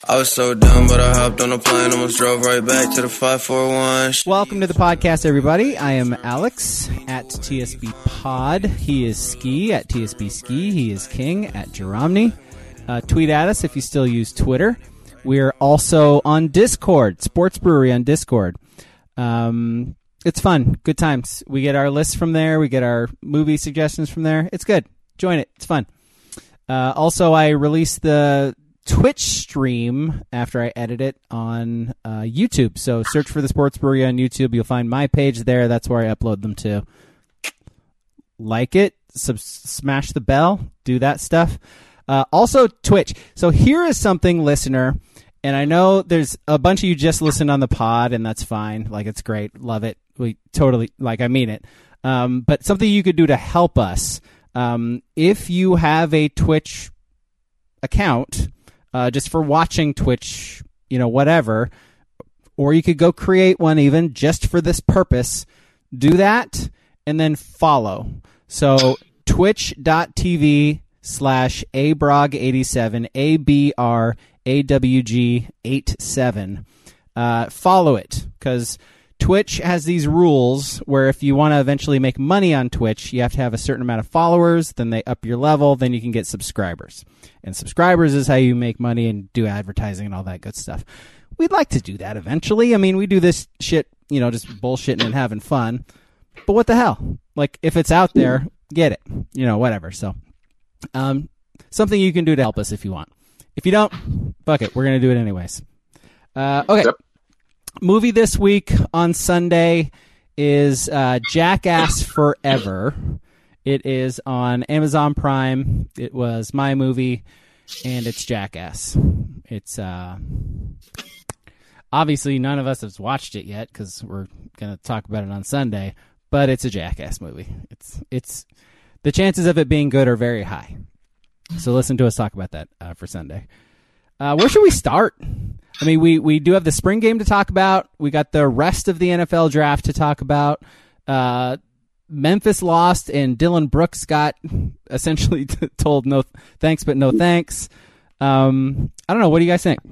I was so dumb, but I hopped on a plane, almost drove right back to the 541. Welcome to the podcast, everybody. I am Alex at TSB Pod. He is Ski at TSB Ski. He is King at Jeromny. Tweet at us if you still use Twitter. We're also on Discord, Sports Brewery on Discord. It's fun. Good times. We get our lists from there. We get our movie suggestions from there. It's good. Join it. It's fun. Also, I released the Twitch stream after I edit it on YouTube. So search for the Sports Brewery on YouTube. You'll find my page there. That's where I upload them to. Like it. Smash the bell. Do that stuff. Also, Twitch. So here is something, listener, and I know there's a bunch of you just listened on the pod, and that's fine. Like, it's great. Love it. We totally, I mean it. But something you could do to help us, if you have a Twitch account, just for watching Twitch, whatever, or you could go create one even just for this purpose, do that, and then follow. So, twitch.tv/abrog87, ABRAWG87. Follow it, because Twitch has these rules where if you want to eventually make money on Twitch, you have to have a certain amount of followers, then they up your level, then you can get subscribers. And subscribers is how you make money and do advertising and all that good stuff. We'd like to do that eventually. I mean, we do this shit, just bullshitting and having fun. But what the hell? Like, if it's out there, get it. Whatever. So, something you can do to help us if you want. If you don't, fuck it. We're going to do it anyways. Okay. Yep. Movie this week on Sunday is Jackass Forever. It is on Amazon Prime. It was my movie, and it's Jackass. It's obviously none of us have watched it yet because we're going to talk about it on Sunday, but it's a Jackass movie. It's the chances of it being good are very high. So listen to us talk about that for Sunday. Where should we start? I mean, we do have the spring game to talk about. We got the rest of the NFL draft to talk about. Memphis lost, and Dylan Brooks got essentially told no thanks, but no thanks. I don't know. What do you guys think?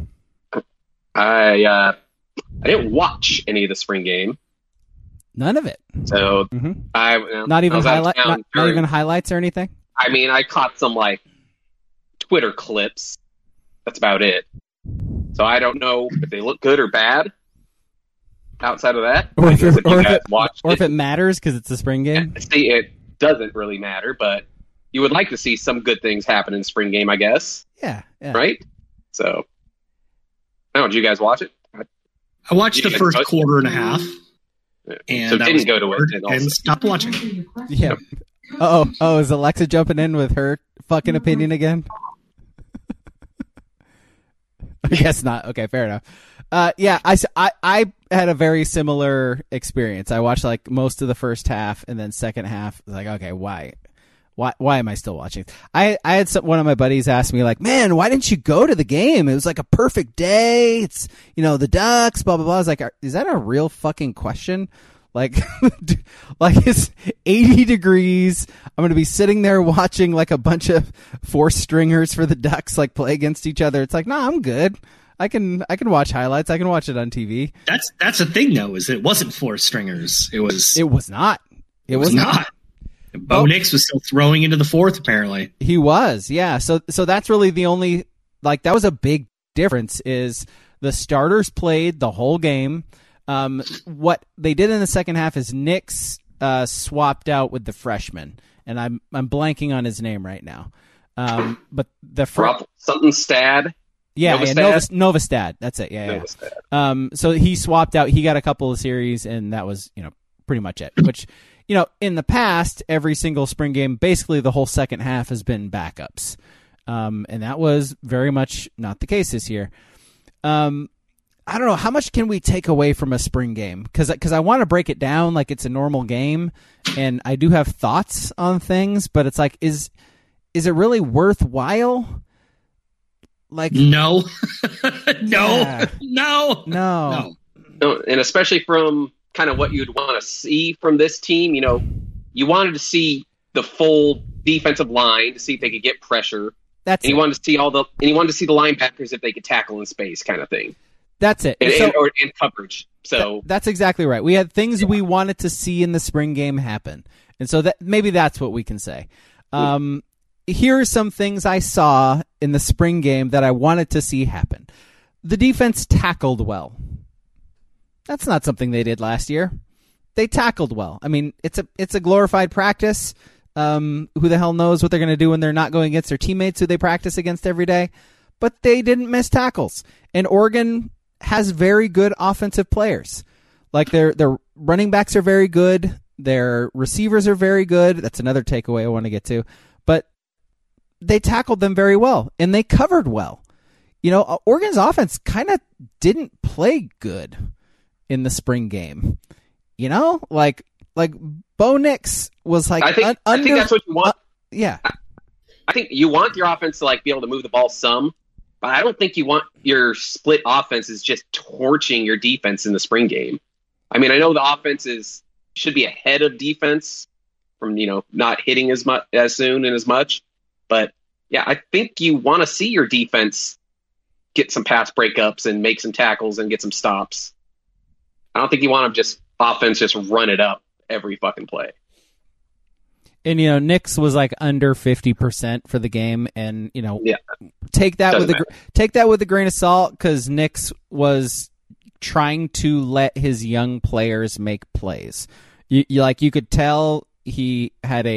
I didn't watch any of the spring game. None of it. So not even highlights or anything. I mean, I caught some Twitter clips. That's about it. So I don't know if they look good or bad. Outside of that, or if it matters because it's a spring game. See, it doesn't really matter, but you would like to see some good things happen in spring game, I guess. Yeah. Right. So, did you guys watch it? I watched the first quarter and a half, and so didn't go to it and stopped watching. Yeah. Oh, is Alexa jumping in with her fucking opinion again? I guess not. Okay, fair enough. Yeah, I had a very similar experience. I watched most of the first half, and then second half, okay, why am I still watching? I had one of my buddies ask me man, why didn't you go to the game? It was a perfect day. It's the Ducks, blah blah blah. I was like, is that a real fucking question? It's 80 degrees. I'm going to be sitting there watching a bunch of four stringers for the Ducks play against each other. It's nah, I'm good. I can watch highlights. I can watch it on TV. That's the thing though, is it wasn't four stringers. It was not. It was not. Bo Nix was still throwing into the fourth, apparently. He was, yeah. So that's really the only that was a big difference, is the starters played the whole game. What they did in the second half is Nix swapped out with the freshman, and I'm blanking on his name right now. But the something Stad. Yeah, Novastad. That's it. Yeah. So he swapped out. He got a couple of series, and that was pretty much it. Which in the past, every single spring game, basically the whole second half has been backups, and that was very much not the case this year. I don't know, how much can we take away from a spring game? Because I want to break it down like it's a normal game, and I do have thoughts on things, but it's is it really worthwhile? No. Yeah. No. And especially from kind of what you'd want to see from this team, you wanted to see the full defensive line to see if they could get pressure That's and he wanted to see the linebackers if they could tackle in space, kind of thing. That's it. And coverage. So that's exactly right. We had things we wanted to see in the spring game happen, and so that maybe that's what we can say. Here are some things I saw in the spring game that I wanted to see happen. The defense tackled well. That's not something they did last year. They tackled well. I mean, it's a glorified practice. Who the hell knows what they're going to do when they're not going against their teammates who they practice against every day? But they didn't miss tackles. And Oregon has very good offensive players. Like their running backs are very good. Their receivers are very good. That's another takeaway I want to get to. But they tackled them very well, and they covered well. You know, Oregon's offense kind of didn't play good in the spring game. You know, like Bo Nix was like. I think that's what you want. Yeah, I think you want your offense to like be able to move the ball some, but I don't think you want your split offenses just torching your defense in the spring game. I mean, I know the offenses should be ahead of defense from not hitting as soon and as much, but yeah, I think you want to see your defense get some pass breakups and make some tackles and get some stops. I don't think you want to just run it up every fucking play. And Nix was like under 50% for the game, and take that with a grain of salt, because Nix was trying to let his young players make plays. You could tell he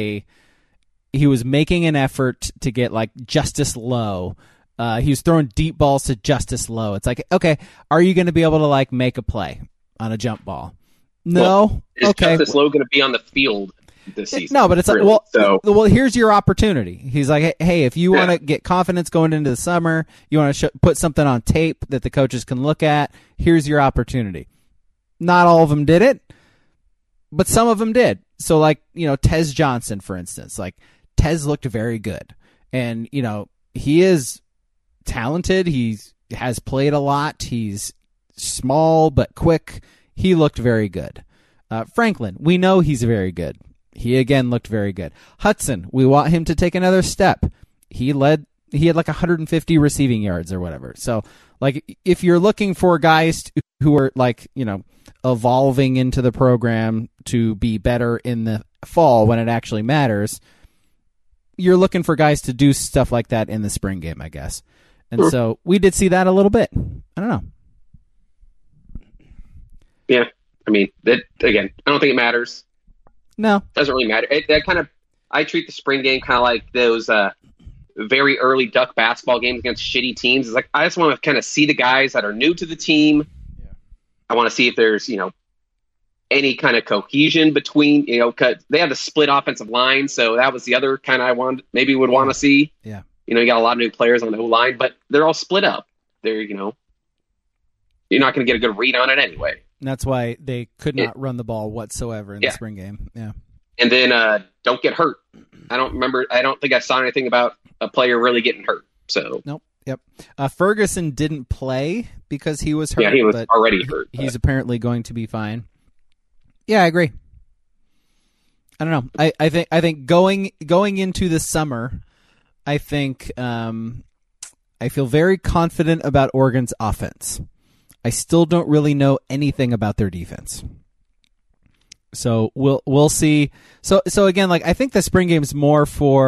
was making an effort to get like Justice Lowe. He was throwing deep balls to Justice Lowe. It's like, okay, are you going to be able to like make a play on a jump ball? No. Is Justice Lowe going to be on the field this season? No, but it's really, well, here's your opportunity. He's like, hey, if you want to get confidence going into the summer, you want to put something on tape that the coaches can look at, here's your opportunity. Not all of them did it, but some of them did. So like, Tez Johnson, for instance, like Tez looked very good, and he is talented. He has played a lot. He's small but quick. He looked very good. Franklin, we know he's very good. He again looked very good. Hudson, we want him to take another step. He had like 150 receiving yards or whatever. So like, if you're looking for guys who are like, evolving into the program to be better in the fall when it actually matters, you're looking for guys to do stuff like that in the spring game, I guess. And so we did see that a little bit. I don't know. Yeah, I mean, again, I don't think it matters. No, it doesn't really matter. I treat the spring game kind of like those very early Duck basketball games against shitty teams. It's like I just want to kind of see the guys that are new to the team. Yeah. I want to see if there's any kind of cohesion between because they have the split offensive line, so that was the other kind I would want to see. Yeah, you got a lot of new players on the O line, but they're all split up. They're you're not going to get a good read on it anyway. And that's why they could not run the ball whatsoever in the spring game. Yeah. And then don't get hurt. I don't think I saw anything about a player really getting hurt. So nope. Yep. Ferguson didn't play because he was hurt. Yeah, he was already hurt. He's apparently going to be fine. Yeah, I agree. I don't know. I think going into the summer, I think I feel very confident about Oregon's offense. I still don't really know anything about their defense. So we'll see. So again, like I think the spring game is more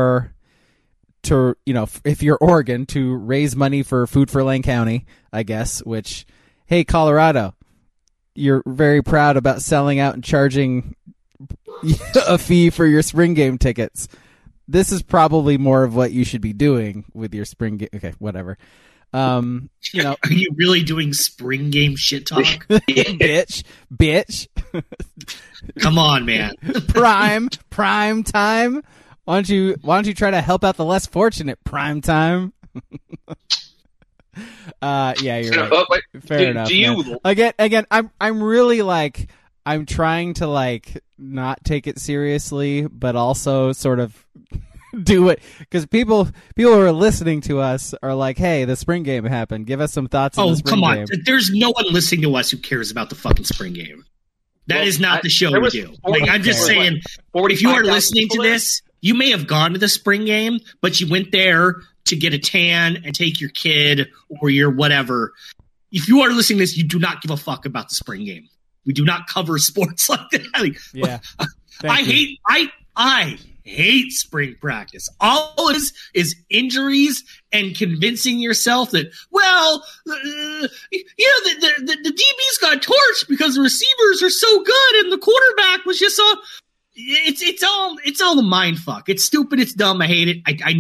if you're Oregon, to raise money for Food for Lane County, I guess, which, hey, Colorado, you're very proud about selling out and charging a fee for your spring game tickets. This is probably more of what you should be doing with your spring game. Okay, whatever. Are you really doing spring game shit talk? bitch. Come on, man. prime time. Why don't you try to help out the less fortunate? Prime time. Yeah, you're right. Fair enough. Again, I'm really like, I'm trying to like not take it seriously, but also sort of do it, because people who are listening to us are like, hey, the spring game happened. Give us some thoughts on the spring game. Oh, come on. There's no one listening to us who cares about the fucking spring game. That is not the show we do. Like, I'm just saying, if you are listening to this, you may have gone to the spring game, but you went there to get a tan and take your kid or your whatever. If you are listening to this, you do not give a fuck about the spring game. We do not cover sports like that. Yeah. I hate spring practice. All it is injuries and convincing yourself that, the DBs got torched because the receivers are so good and the quarterback was just so. It's all the mind fuck. It's stupid. It's dumb. I hate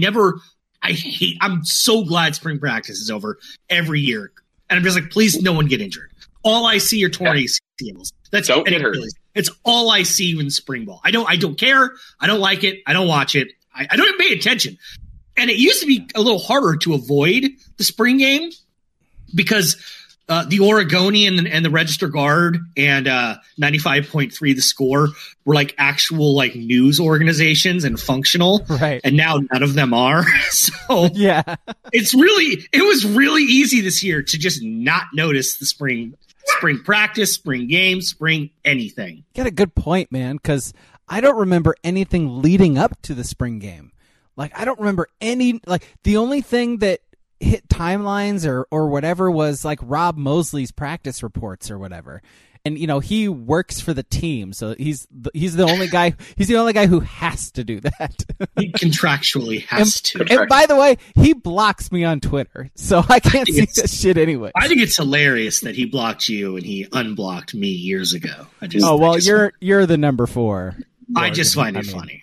it. I'm so glad spring practice is over every year. And I'm just like, please, no one get injured. All I see are torn ACLs. Don't get hurt. It's all I see in spring ball. I don't care. I don't like it. I don't watch it. I don't even pay attention. And it used to be a little harder to avoid the spring game because the Oregonian and the Register Guard and 95.3 The Score were like actual like news organizations and functional. Right. And now none of them are. So yeah, it was really easy this year to just not notice the spring practice, spring games, spring anything. You got a good point, man, because I don't remember anything leading up to the spring game. Like, I don't remember the only thing that hit timelines or whatever was like Rob Mosley's practice reports or whatever. And, he works for the team, so he's the only guy. He's the only guy who has to do that. He contractually has to. And by the way, he blocks me on Twitter, so I can't see that shit anyway. I think it's hilarious that he blocked you and he unblocked me years ago. You're the number 4. I just find it funny.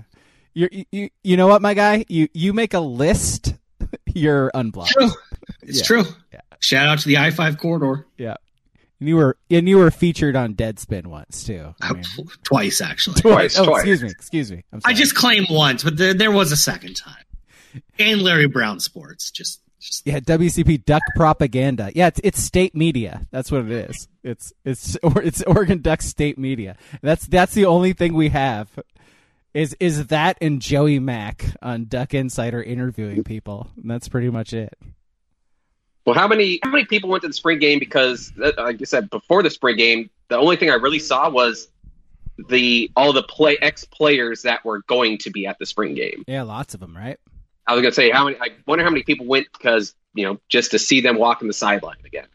You know what, my guy? You make a list, you're unblocked. It's true. Yeah. Shout out to the I-5 corridor. Yeah. And you were featured on Deadspin once too. Twice actually. Twice. Excuse me. I just claimed once, but there was a second time. And Larry Brown Sports, just WCP Duck Propaganda. Yeah, it's state media. That's what it is. It's Oregon Duck state media. That's the only thing we have. Is that and Joey Mack on Duck Insider interviewing people. And that's pretty much it. Well, how many people went to the spring game? Because, like you said, before the spring game, the only thing I really saw was all the ex-players that were going to be at the spring game. Yeah, lots of them, right? I was going to say, I wonder how many people went because, just to see them walking the sideline again.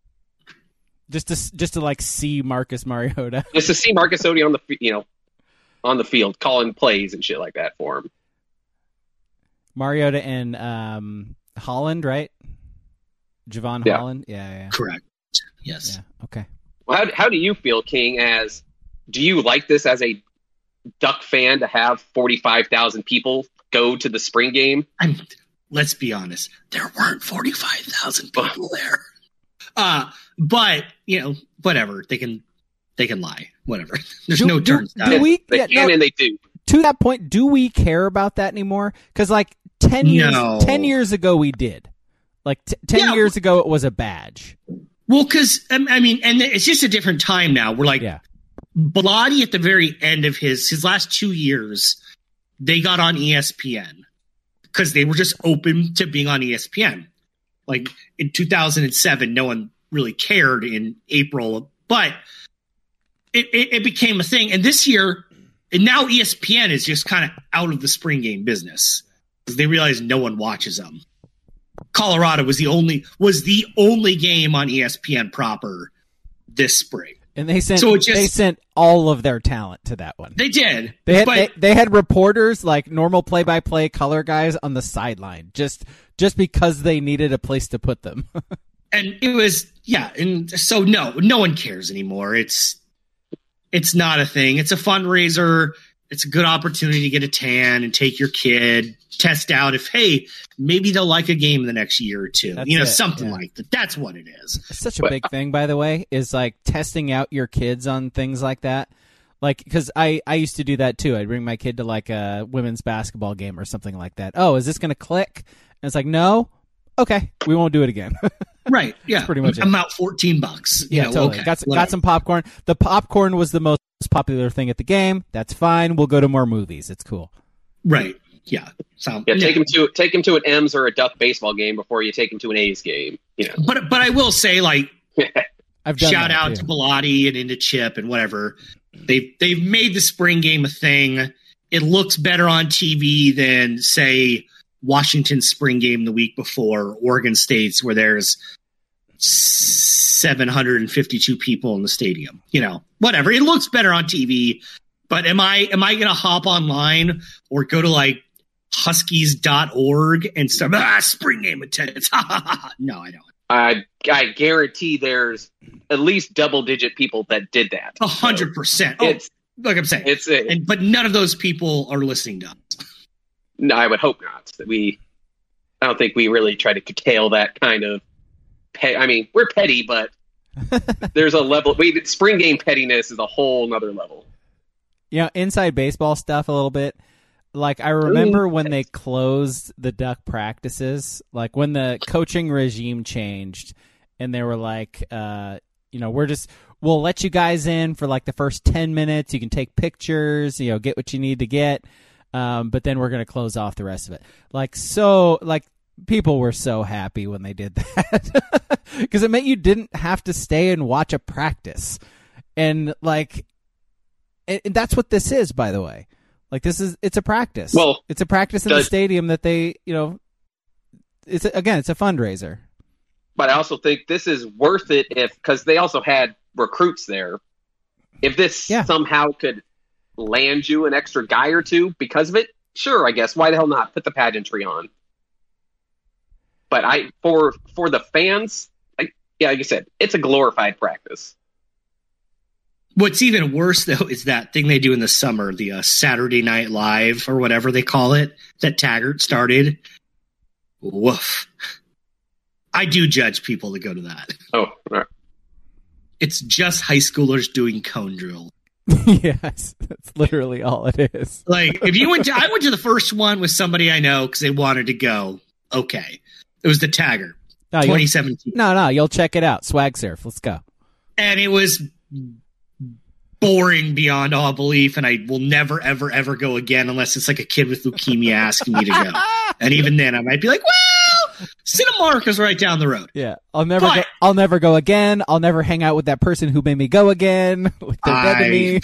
Just to like see Marcus Mariota. Just to see Marcus Odi on the field calling plays and shit like that for him. Mariota and Holland, right? Javon Holland? Yeah. Correct. Yes. Yeah. Okay. Well, how do you feel, King, do you like this as a Duck fan to have 45,000 people go to the spring game? Let's be honest. There weren't 45,000 people there. But, whatever. They can lie. Whatever. There's no turns down. They can and they do. To that point, do we care about that anymore? Because 10 years ago we did. 10 years ago, it was a badge. Well, because, and it's just a different time now. We're Bellotti at the very end of his last 2 years, they got on ESPN because they were just open to being on ESPN. In 2007, no one really cared in April, but it became a thing. And this year, and now ESPN is just kind of out of the spring game business because they realize no one watches them. Colorado was the only game on ESPN proper this spring, and they sent all of their talent to that one. They did. They had reporters like normal play-by-play color guys on the sideline just because they needed a place to put them. And it was and so no one cares anymore. It's not a thing. It's a fundraiser. It's a good opportunity to get a tan and take your kid, test out if, hey, maybe they'll like a game the next year or two. Something like that. That's what it is. It's such a big thing, by the way, is testing out your kids on things like that. Because I used to do that too. I'd bring my kid to a women's basketball game or something like that. Oh, is this going to click? And it's no. Okay, we won't do it again. Right. Yeah. That's pretty much it. I'm out $14. Yeah, totally. Okay, got some popcorn. The popcorn was the most popular thing at the game. That's fine. We'll go to more movies. It's cool. Right. Yeah. Take him to an M's or a Duck baseball game before you take him to an A's game. But I will say I've done shout out to Bellotti and into Chip and whatever. They've made the spring game a thing. it looks better on TV than, say, Washington's spring game the week before, Oregon State's, where there's 752 people in the stadium. You know, whatever. It looks better on TV. But am I going to hop online or go to like Huskies.org and start spring game attendance? No, I don't. I guarantee there's at least double-digit people that did that. 100%. It's like I'm saying, but none of those people are listening to us. No, I would hope not. I don't think we really try to curtail that kind of. I mean, we're petty, but there's a level. Spring game pettiness is a whole nother level. You know, inside baseball stuff a little bit. Like, I remember when they closed the Duck practices, like when the coaching regime changed, and they were like, we'll let you guys in for like the first 10 minutes. You can take pictures, get what you need to get. But then we're going to close off the rest of it. People were so happy when they did that because it meant you didn't have to stay and watch a practice. And and that's what this is, by the way. Like, it's a practice. Well, it's a practice in the stadium that they, it's a fundraiser. But I also think this is worth it because they also had recruits there. If this somehow could land you an extra guy or two because of it, sure, I guess. Why the hell not? Put the pageantry on. But for the fans, like I said, it's a glorified practice. What's even worse, though, is that thing they do in the summer, the Saturday Night Live or whatever they call it, that Taggart started. Woof. I do judge people that go to that. Oh, right. It's just high schoolers doing cone drill. Yes, that's literally all it is. Like, if you I went to the first one with somebody I know because they wanted to go. Okay. It was the Taggart, 2017. No, you'll check it out. Swag Surf. Let's go. And it was boring beyond all belief, and I will never, ever, ever go again unless it's like a kid with leukemia asking me to go. And even then, I might be like, well, Cinemark is right down the road. Yeah, I'll never go again. I'll never hang out with that person who made me go again. They're dead to me.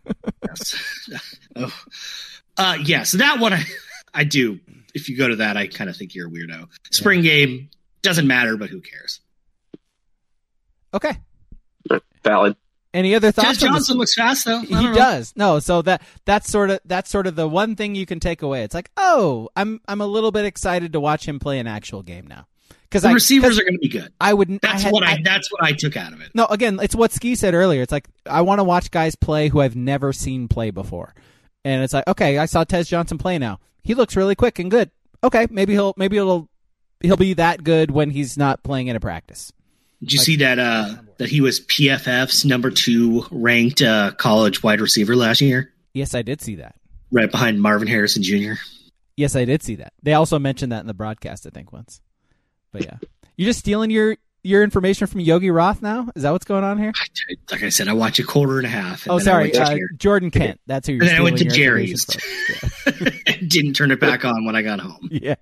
Yes. So that one I do. If you go to that, I kind of think you're a weirdo. Spring game doesn't matter, but who cares? Okay. Valid. Any other thoughts? Tez Johnson looks fast, though. He does. No, so that's sort of the one thing you can take away. It's like, oh, I'm a little bit excited to watch him play an actual game now because the receivers are going to be good. That's what I took out of it. No, again, it's what Ski said earlier. It's like I want to watch guys play who I've never seen play before, and it's like, okay, I saw Tez Johnson play now. He looks really quick and good. Okay, maybe he'll be that good when he's not playing in a practice. Did you see that he was PFF's number 2 ranked college wide receiver last year? Yes, I did see that. Right behind Marvin Harrison Jr. Yes, I did see that. They also mentioned that in the broadcast, I think, once. But yeah. You're just stealing your information from Yogi Roth now? Is that what's going on here? Like I said, I watch a quarter and a half. Oh, sorry. Jordan Kent. That's who you're stealing. And then I went to Jerry's. Yeah. Didn't turn it back on when I got home. Yeah.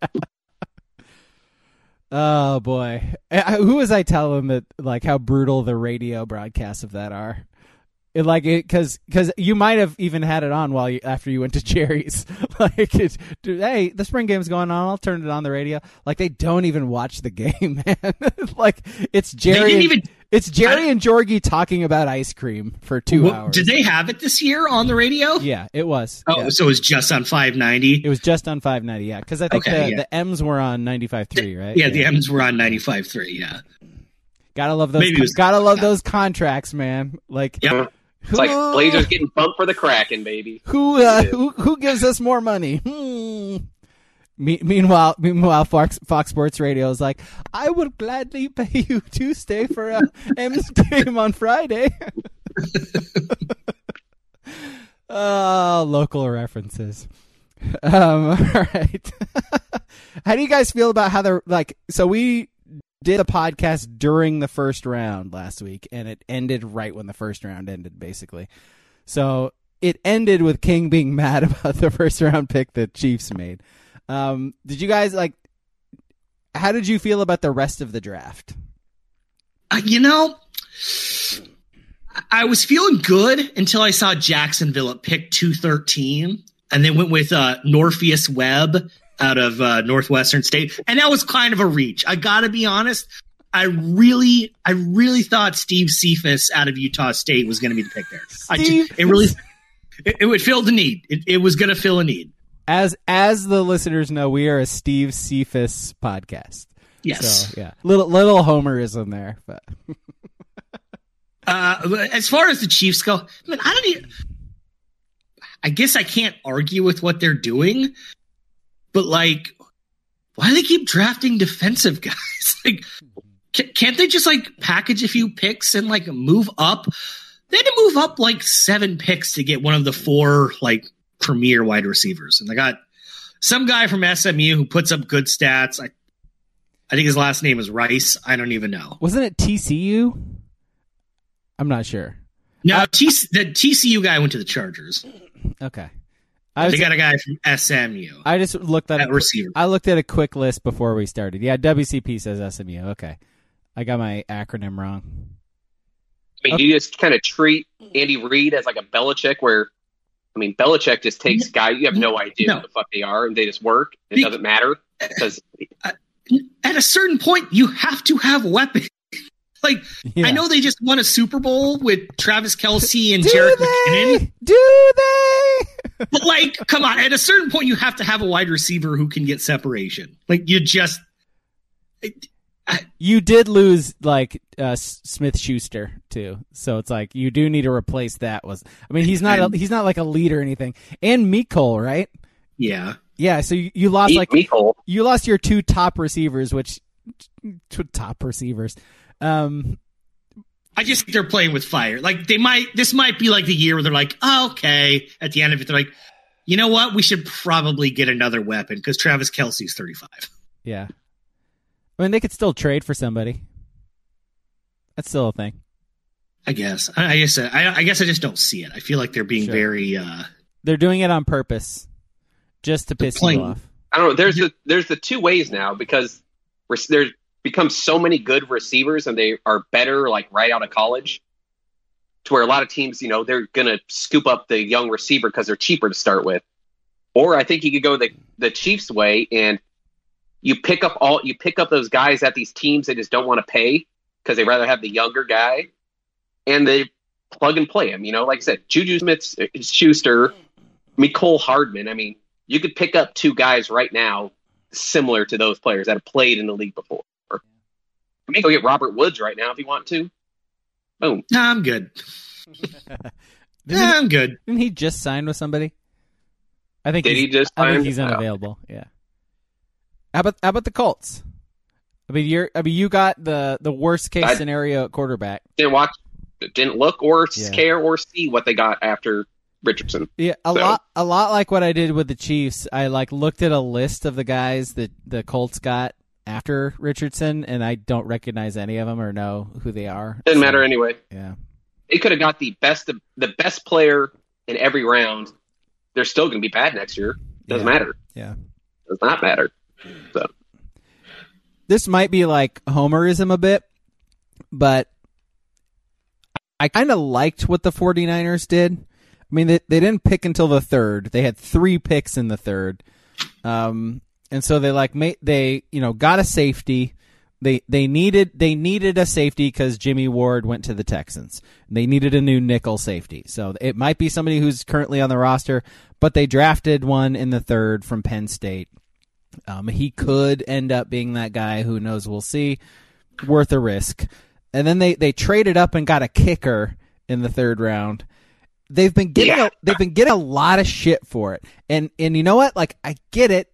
Oh boy, who was I telling that how brutal the radio broadcasts of that are? Because you might have even had it on after you went to Jerry's. Hey, the spring game's going on. I'll turn it on the radio. They don't even watch the game, man. It's Jerry. It's Jerry and Jorgie talking about ice cream for 2 hours. Did they have it this year on the radio? Yeah, it was. Oh, yeah. So it was just on 590? It was just on 590, yeah. Because I think the M's were on 95.3, right? Yeah, the M's were on 95.3, yeah. Gotta love those. Gotta love those contracts, man. Yep. It's like Blazers getting bumped for the Kraken, baby. Who gives us more money? Meanwhile, Fox Sports Radio is like, I would gladly pay you to stay for a M's game on Friday. Local references. All right. How do you guys feel about how so we did a podcast during the first round last week, and it ended right when the first round ended, basically. So it ended with King being mad about the first round pick the Chiefs made. Did you guys how did you feel about the rest of the draft? I was feeling good until I saw Jacksonville at pick 213. and they went with Norpheus Webb out of Northwestern State, and that was kind of a reach. I got to be honest. I really thought Steve Cephas out of Utah State was going to be the pick there. It would fill the need. It was going to fill a need. As the listeners know, we are a Steve Cephas podcast. Yes. So, yeah. Little homerism there, but as far as the Chiefs go, I guess I can't argue with what they're doing, but like, why do they keep drafting defensive guys? Like, can't they just like package a few picks and like move up? They had to move up like 7 picks to get one of the 4 like premier wide receivers, and they got some guy from SMU who puts up good stats. I think his last name is Rice. I don't even know. Wasn't it TCU? I'm not sure. No, the TCU guy went to the Chargers. Okay. They got a guy from SMU. I just looked at receiver. I looked at a quick list before we started. Yeah, WCP says SMU. Okay. I got my acronym wrong. I mean, do you just kind of treat Andy Reid as like a Belichick where, I mean, Belichick just takes guys, you have no idea who the fuck they are, and they just work. It doesn't matter. Because at a certain point, you have to have weapons. Like, yeah. I know they just won a Super Bowl with Travis Kelce and Jerick McKinnon. Do they? But, like, come on. At a certain point, you have to have a wide receiver who can get separation. Like, you just... You did lose, like, Smith-Schuster, too. So it's like, you do need to replace that. I mean, he's not like a lead or anything. And Mecole, right? Yeah. Yeah, so you lost, Mecole. You lost your 2 top receivers, top receivers. I just think they're playing with fire. Like this might be like the year where they're like, oh, okay. At the end of it, they're like, you know what? We should probably get another weapon because Travis Kelce's 35. Yeah. I mean, they could still trade for somebody. That's still a thing. I guess. I guess I just don't see it. I feel like they're being very. They're doing it on purpose, just to piss you off. I don't know. There's the 2 ways now because there's become so many good receivers and they are better like right out of college to where a lot of teams, they're going to scoop up the young receiver because they're cheaper to start with. Or I think you could go the Chiefs way and you pick up those guys at these teams they just don't want to pay because they rather have the younger guy and they plug and play him. Like I said, Juju Smith-Schuster, Mecole Hardman. I mean, you could pick up 2 guys right now similar to those players that have played in the league before. I may go get Robert Woods right now if you want to. Boom. No, I'm good. I'm good. Didn't he just sign with somebody? I think he just I think he's unavailable. Yeah. How about the Colts? I mean, you got the worst case scenario at quarterback. Didn't look or care or see what they got after Richardson. Yeah, a lot like what I did with the Chiefs. I looked at a list of the guys that the Colts got after Richardson, and I don't recognize any of them or know who they are. Doesn't matter anyway. Yeah, they could have got the best player in every round. They're still going to be bad next year. Doesn't matter. Yeah, does not matter. So this might be like homerism a bit, but I kind of liked what the 49ers did. I mean, they didn't pick until the 3rd. They had 3 picks in the 3rd. And so they got a safety. They needed a safety because Jimmy Ward went to the Texans. They needed a new nickel safety. So it might be somebody who's currently on the roster, but they drafted one in the 3rd from Penn State. He could end up being that guy. Who knows? We'll see. Worth a risk. And then they traded up and got a kicker in the 3rd round. They've been getting a lot of shit for it. And you know what? Like, I get it.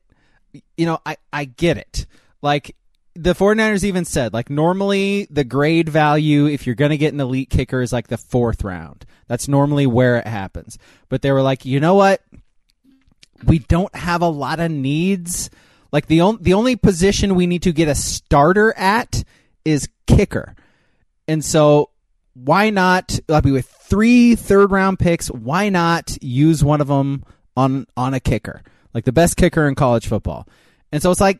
I get it. Like, the 49ers even said, like, normally the grade value, if you're going to get an elite kicker, is like the 4th round. That's normally where it happens. But they were like, you know what? We don't have a lot of needs. Like, the only position we need to get a starter at is kicker. And so why not, with 3 third-round picks, why not use one of them on a kicker? Like the best kicker in college football. And so it's like,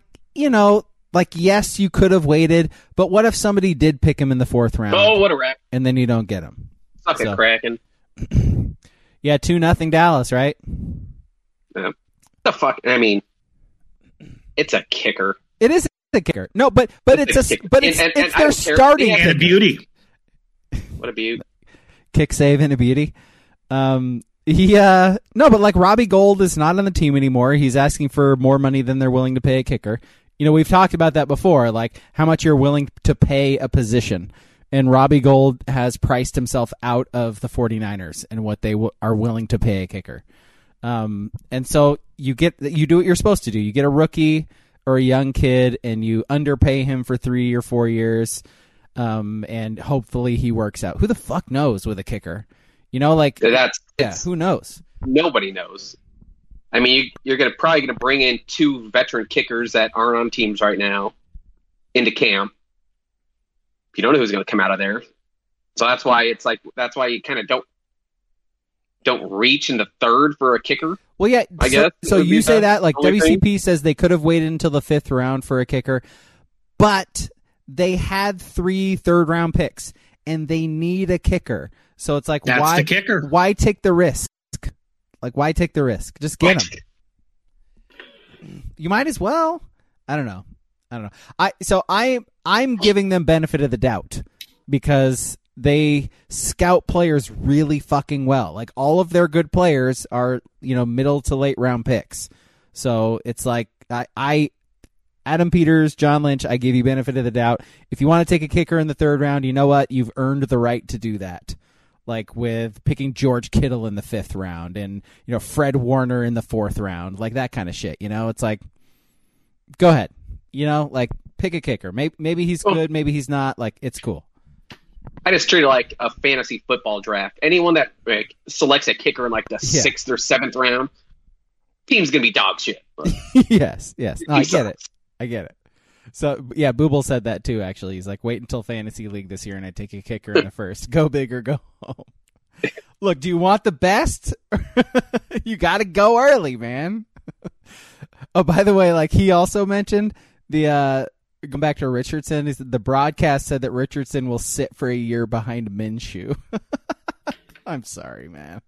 yes, you could have waited, but what if somebody did pick him in the 4th round? Oh, what a wreck. And then you don't get him. Fucking cracking. Yeah, 2-0 Dallas, right? The fuck? I mean, it's a kicker. It is a kicker. No, but it's their starting and a beauty. What a beauty. Kick save and a beauty. No, but like Robbie Gould is not on the team anymore. He's asking for more money than they're willing to pay a kicker. We've talked about that before, like how much you're willing to pay a position. And Robbie Gould has priced himself out of the 49ers and what they are willing to pay a kicker. And so you do what you're supposed to do. You get a rookie or a young kid and you underpay him for 3 or 4 years. And hopefully he works out. Who the fuck knows with a kicker? Who knows? Nobody knows. I mean, you're probably going to bring in 2 veteran kickers that aren't on teams right now into camp. You don't know who's going to come out of there. So that's why you kind of don't reach in the third for a kicker. Well, yeah. I guess. So you say that, like WCP says they could have waited until the 5th round for a kicker, but they had 3 third-round picks, and they need a kicker. So it's like, that's the kicker. Why take the risk? Like, why take the risk? Just get him. You might as well. I don't know. I'm giving them benefit of the doubt because they scout players really fucking well. Like all of their good players are, middle to late round picks. So it's like Adam Peters, John Lynch, I give you benefit of the doubt. If you want to take a kicker in the 3rd round, you know what? You've earned the right to do that. Like with picking George Kittle in the 5th round and, Fred Warner in the 4th round, like that kind of shit. It's like, go ahead. Like pick a kicker. Maybe he's good. Maybe he's not. Like it's cool. I just treat it like a fantasy football draft. Anyone that selects a kicker in like the 6th or 7th round, team's gonna be dog shit. Yes. No, I get it. So yeah, Booble said that too. Actually, he's like, wait until fantasy league this year, and I take a kicker in the 1st. Go big or go home. Look, do you want the best? You got to go early, man. Oh, by the way, like he also mentioned. Going back to Richardson, the broadcast said that Richardson will sit for a year behind Minshew. I'm sorry, man.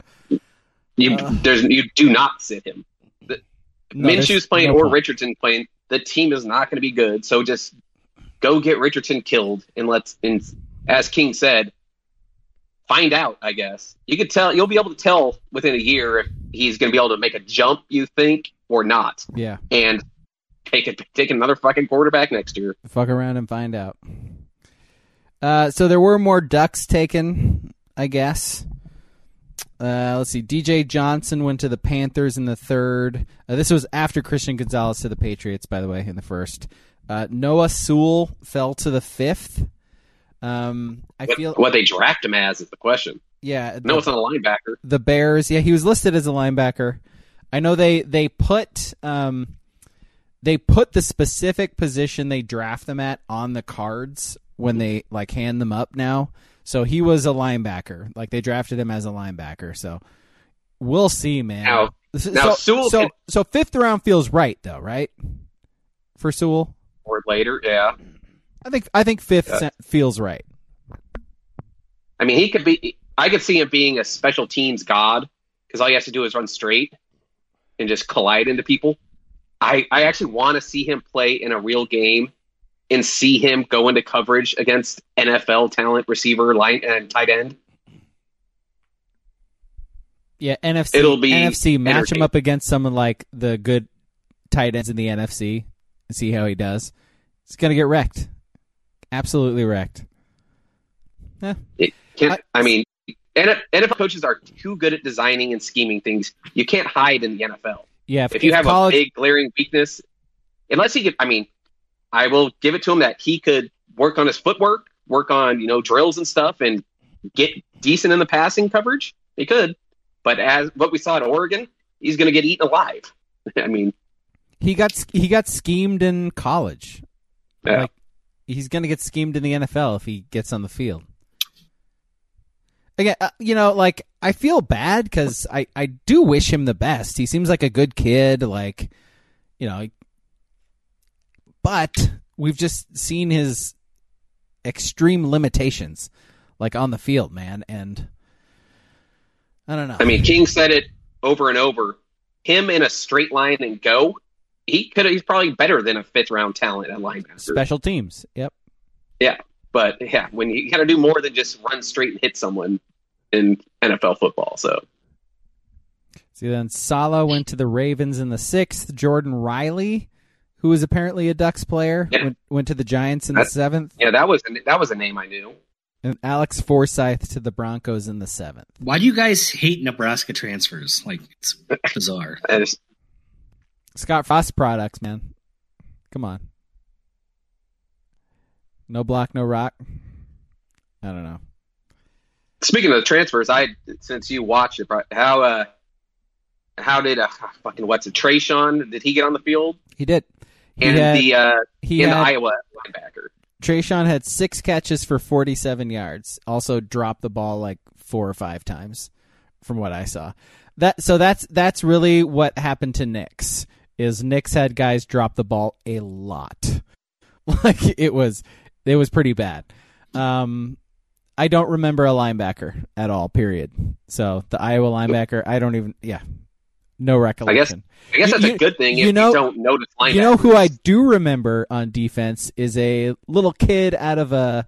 You do not sit him. Minshew's playing or Richardson playing. The team is not going to be good. So just go get Richardson killed and as King said, find out. I guess you'll be able to tell within a year if he's going to be able to make a jump. You think or not? Yeah, and. Take another fucking quarterback next year. Fuck around and find out. So there were more Ducks taken, I guess. Let's see. DJ Johnson went to the Panthers in the 3rd. This was after Christian Gonzalez to the Patriots, by the way, in the 1st. Noah Sewell fell to the 5th. What they draft him as is the question. Yeah. No, it's not a linebacker. The Bears. Yeah, he was listed as a linebacker. I know they put... They put the specific position they draft them at on the cards when they like hand them up now. So he was a linebacker. Like they drafted him as a linebacker. So we'll see, man. Now Sewell. So 5th round feels right though, right? For Sewell? Or later, yeah. I think 5th feels right. I mean, I could see him being a special teams god because all he has to do is run straight and just collide into people. I actually want to see him play in a real game and see him go into coverage against NFL talent receiver, line, and tight end. Yeah, NFC match him up against someone like the good tight ends in the NFC and see how he does. He's going to get wrecked. Absolutely wrecked. Yeah. NFL coaches are too good at designing and scheming things. You can't hide in the NFL. Yeah, if you have a big glaring weakness, unless he could, I will give it to him that he could work on his footwork, work on, drills and stuff and get decent in the passing coverage. He could, but as what we saw at Oregon, he's going to get eaten alive. He got schemed in college. Yeah. Like, he's going to get schemed in the NFL if he gets on the field. Again, I feel bad because I do wish him the best. He seems like a good kid, but we've just seen his extreme limitations, like on the field, man. And I don't know. King said it over and over him in a straight line and go, he's probably better than a 5th-round talent at linebacker. Special teams. Yep. Yeah. But yeah, when you got to do more than just run straight and hit someone in NFL football. So then Saleh went to the Ravens in the 6th. Jordan Riley, who was apparently a Ducks player, went to the Giants in the 7th. Yeah, that was a name I knew. And Alex Forsyth to the Broncos in the 7th. Why do you guys hate Nebraska transfers? Like, it's bizarre. Scott Frost products, man. Come on. No block, no rock. I don't know. Speaking of transfers, since you watched it, how did Trayshawn, did he get on the field? He did. The Iowa linebacker. Trayshawn had 6 catches for 47 yards. Also dropped the ball like 4 or 5 times, from what I saw. That's really what happened to Nix. Is Nix had guys drop the ball a lot. Like it was pretty bad. I don't remember a linebacker at all, period. So the Iowa linebacker, no recollection. I guess that's a good thing if you don't notice linebackers. You know who I do remember on defense is a little kid out of a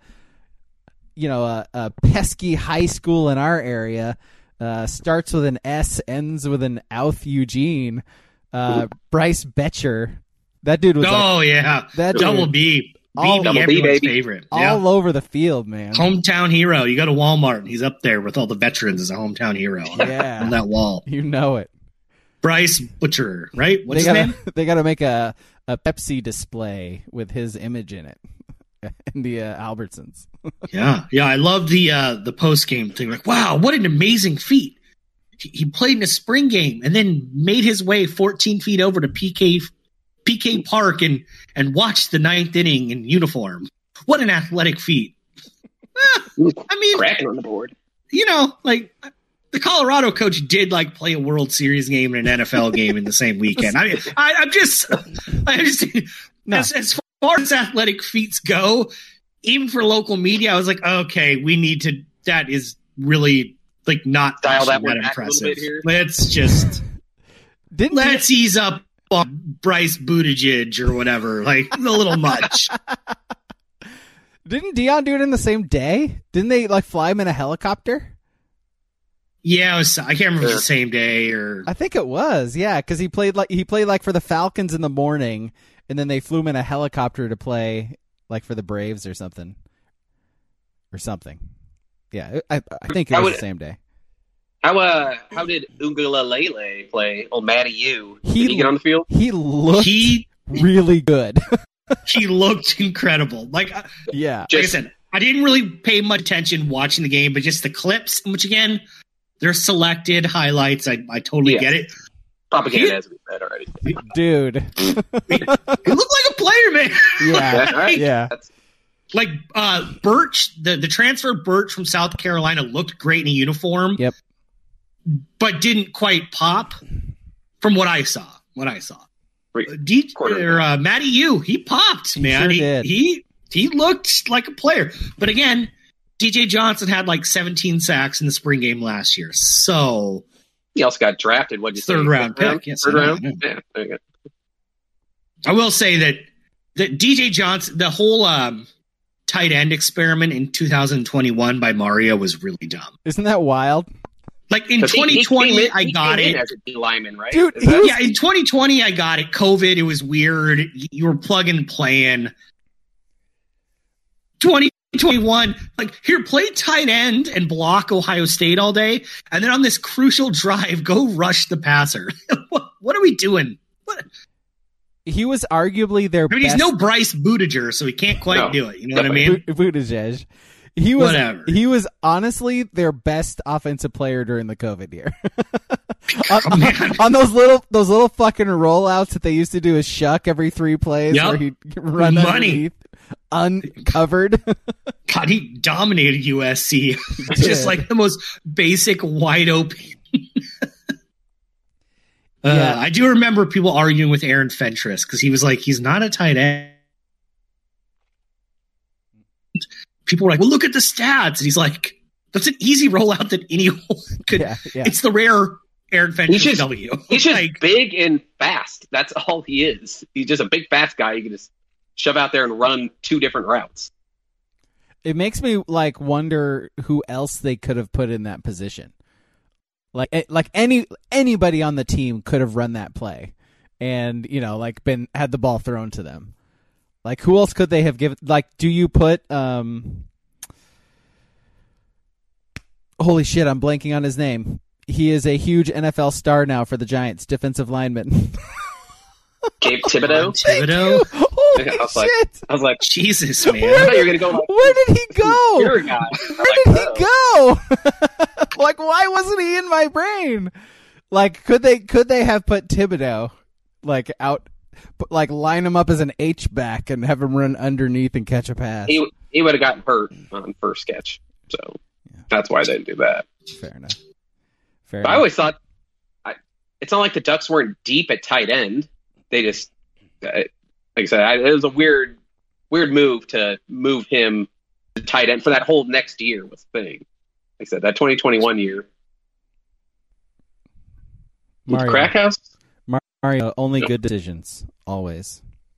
pesky high school in our area. Starts with an S, ends with an Outh Eugene. Bryce Betcher. That dude was that Double B. Everyone's favorite. All over the field, man. Hometown hero. You go to Walmart and he's up there with all the veterans as a hometown hero. Yeah. On that wall. You know it. Bryce Butcher, right? What's his name? They got to make a Pepsi display with his image in it in the Albertsons. Yeah. I love the post-game thing. Like, wow, what an amazing feat. He played in a spring game and then made his way 14 feet over to PK Park and watched the 9th inning in uniform. What an athletic feat. I mean, cracking on the board. Like the Colorado coach did like play a World Series game and an NFL game in the same weekend. I mean, I'm just no. As far as athletic feats go, even for local media, I was like, okay, that is really like not dial that one impressive. A little bit here. Let's just let's ease up on Bryce Buttigieg or whatever. Like a little much. Didn't Deion do it in the same day? Didn't they like fly him in a helicopter? Yeah, I can't remember if it was the same day or. I think it was, yeah, because he played for the Falcons in the morning, and then they flew him in a helicopter to play like for the Braves or something. Yeah, I think it was the same day. How did Ugalele play? Old Matty U. Did he get on the field? He looked really good. He looked incredible. Like I said, I didn't really pay much attention watching the game, but just the clips, which again, they're selected highlights. I totally get it. Propaganda has been said already. Dude. He looked like a player, man. Yeah. Right. Yeah. Like Birch, the transfer Birch from South Carolina looked great in a uniform. Yep. But didn't quite pop from what I saw. Matty U, he popped, man. He sure did. He looked like a player. But again, DJ Johnson had like 17 sacks in the spring game last year. So he also got drafted. What'd you say? Third round pick. Yes, third round. Yeah, there you go. I will say that DJ Johnson, the whole tight end experiment in 2021 by Mario was really dumb. Isn't that wild? Like in 2020, I got it. As a D lineman, right? Dude, in 2020, I got it. COVID, it was weird. You were plug and playing. 2021, like here, play tight end and block Ohio State all day, and then on this crucial drive, go rush the passer. What are we doing? What? He was arguably their best. He's no Bryce Buttigieg, so he can't quite do it. You know what I mean? Buttigieg. He was honestly their best offensive player during the COVID year. on those little fucking rollouts that they used to do a shuck every 3 plays where he'd run underneath uncovered. God, he dominated USC. Just like the most basic wide open. I do remember people arguing with Aaron Fentress because he was like, he's not a tight end. People were like, well, look at the stats. And he's like, that's an easy rollout that anyone could. Yeah. It's the rare Aaron Finch W. He's just big and fast. That's all he is. He's just a big, fast guy. You can just shove out there and run 2 different routes. It makes me like wonder who else they could have put in that position. Like anybody on the team could have run that play, and like had the ball thrown to them. Like who else could they have given? Like, do you put? Holy shit! I'm blanking on his name. He is a huge NFL star now for the Giants, defensive lineman. Gabe Thibodeau. Holy shit! I was like, Jesus, man. I thought you were gonna go. Where did he go? You're a guy. Where did he go? Like, why wasn't he in my brain? Like, could they have put Thibodeau like out, like line him up as an H-back and have him run underneath and catch a pass? He would have gotten hurt on first catch, so that's why they didn't do that. Fair enough. I always thought it's not like the Ducks weren't deep at tight end. They just, like I said, it was a weird move to move him to tight end for that whole next year was the thing. Like I said, that 2021 year. Mario. Crackhouse? Mario, only good decisions, always.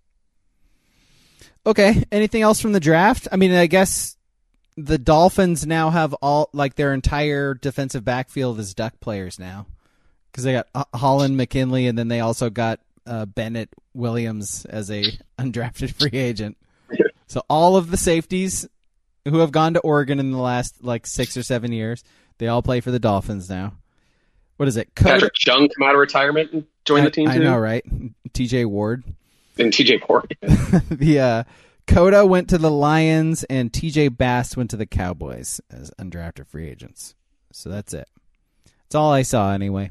Okay, anything else from the draft? I mean, I guess the Dolphins now have all, like, their entire defensive backfield is Duck players now. Because they got Holland, McKinley, and then they also got Bennett Williams as a undrafted free agent. So all of the safeties who have gone to Oregon in the last, like, 6 or 7 years, they all play for the Dolphins now. What is it? Patrick Chung come out of retirement and join the team, too? I know, right? TJ Ward. And TJ Ward. The Coda went to the Lions, and TJ Bass went to the Cowboys as undrafted free agents. So that's it. That's all I saw, anyway.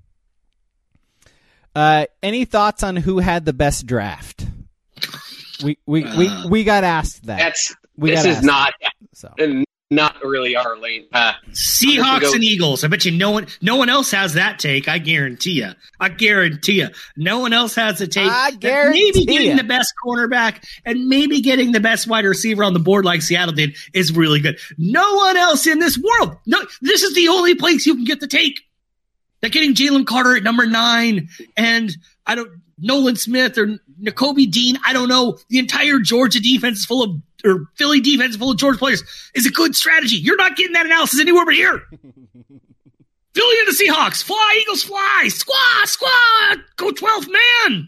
Any thoughts on who had the best draft? We got asked that. This is not really our lane. Seahawks and Eagles. I bet you no one else has that take. I guarantee you. No one else has the take. I guarantee maybe getting the best cornerback and maybe getting the best wide receiver on the board like Seattle did is really good. No one else in this world. No, this is the only place you can get the take. That getting Jalen Carter at number 9 and Nolan Smith or Nakobe Dean, I don't know. The entire Georgia defense is full of, or Philly defense is full of Georgia players is a good strategy. You're not getting that analysis anywhere but here. Philly and the Seahawks. Fly, Eagles, fly. Squad. Go 12th man.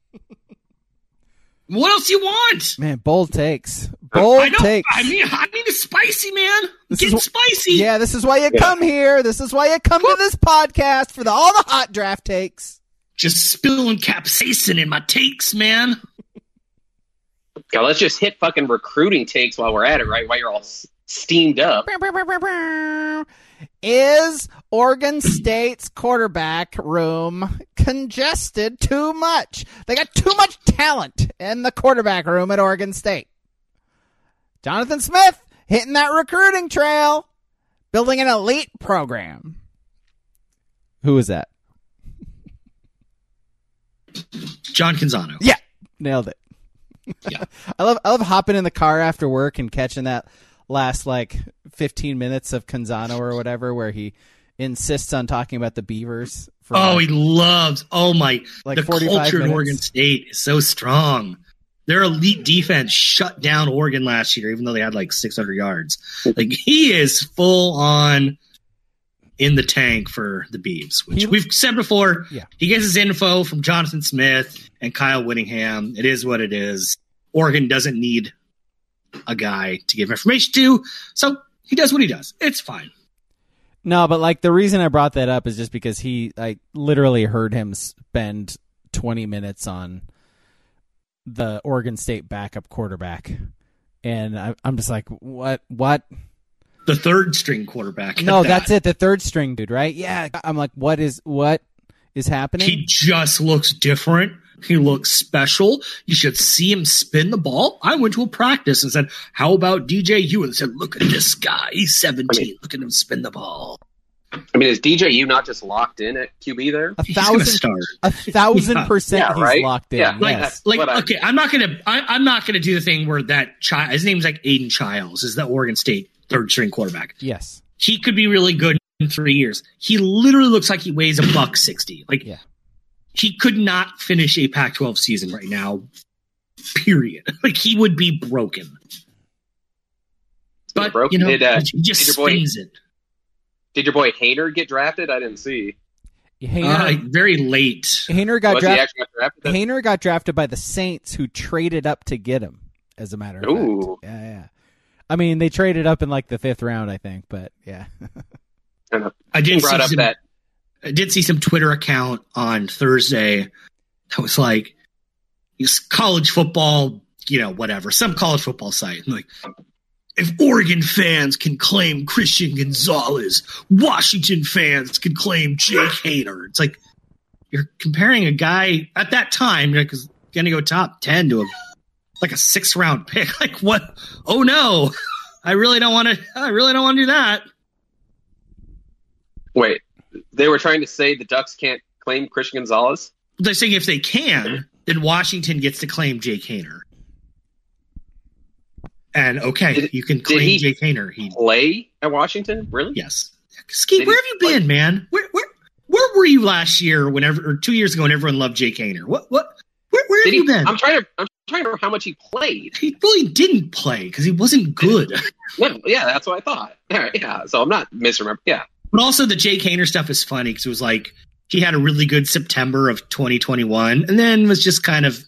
What else you want? Man, bold takes. Bold takes. I mean, it's spicy, man. Getting spicy. Yeah, this is why you come here. This is why you come to this podcast for all the hot draft takes. Just spilling capsaicin in my takes, man. God, let's just hit fucking recruiting takes while we're at it, right? While you're all steamed up. Is Oregon State's quarterback room congested too much? They got too much talent in the quarterback room at Oregon State. Jonathan Smith hitting that recruiting trail, building an elite program. Who is that? John Canzano. Yeah, nailed it. Yeah. I love hopping in the car after work and catching that last 15 minutes of Canzano or whatever where he insists on talking about the Beavers. He loves. Oh my! The culture in Oregon State is so strong. Their elite defense shut down Oregon last year, even though they had 600 yards. He is full on in the tank for the Beavs, which we've said before. Yeah. He gets his info from Jonathan Smith and Kyle Whittingham. It is what it is. Oregon doesn't need a guy to give information to, so he does what he does. It's fine. No, but the reason I brought that up is just because I literally heard him spend 20 minutes on the Oregon State backup quarterback, and I'm just like, what? The third string quarterback. No, that's it. The third string dude, right? Yeah. I'm like, what is happening? He just looks different. He looks special. You should see him spin the ball. I went to a practice and said, how about DJU? And said, look at this guy. He's 17. Look at him spin the ball. I mean, is DJU not just locked in at QB there? 1,000% he's locked in. Yeah, yes. Okay, I'm not gonna do the thing where that child, his name's Aiden Childs, is the Oregon State third string quarterback. Yes. He could be really good in 3 years. He literally looks like he weighs $160. Like, he could not finish a Pac-12 season right now. Period. Like, he would be broken. But broken. You know, he just spins it. Did your boy Hainer get drafted? I didn't see. Very late. Hainer got drafted by the Saints, who traded up to get him. As a matter of fact, yeah. I mean, they traded up in like the 5th round, I think, but yeah. I did see some Twitter account on Thursday that was like, college football, you know, whatever, some college football site. Like, if Oregon fans can claim Christian Gonzalez, Washington fans can claim Jake Haener. It's like, you're comparing a guy at that time, because going to go top 10 to a 6th round pick. Like, what? Oh no, I really don't want to do that. Wait, they were trying to say the Ducks can't claim Christian Gonzalez? They're saying if they can, then Washington gets to claim Jake Haener. And you can claim Jake Haener. He play at Washington? Really? Yes. Ski, where have you been, man? Where were you last year? Or 2 years ago, when everyone loved Jake Haener? Where have you been? I'm trying to remember how much he played. He really didn't play because he wasn't good. Yeah, that's what I thought. Yeah, so I'm not misremembering. Yeah. But also the Jake Haener stuff is funny because it was like he had a really good September of 2021 and then was just kind of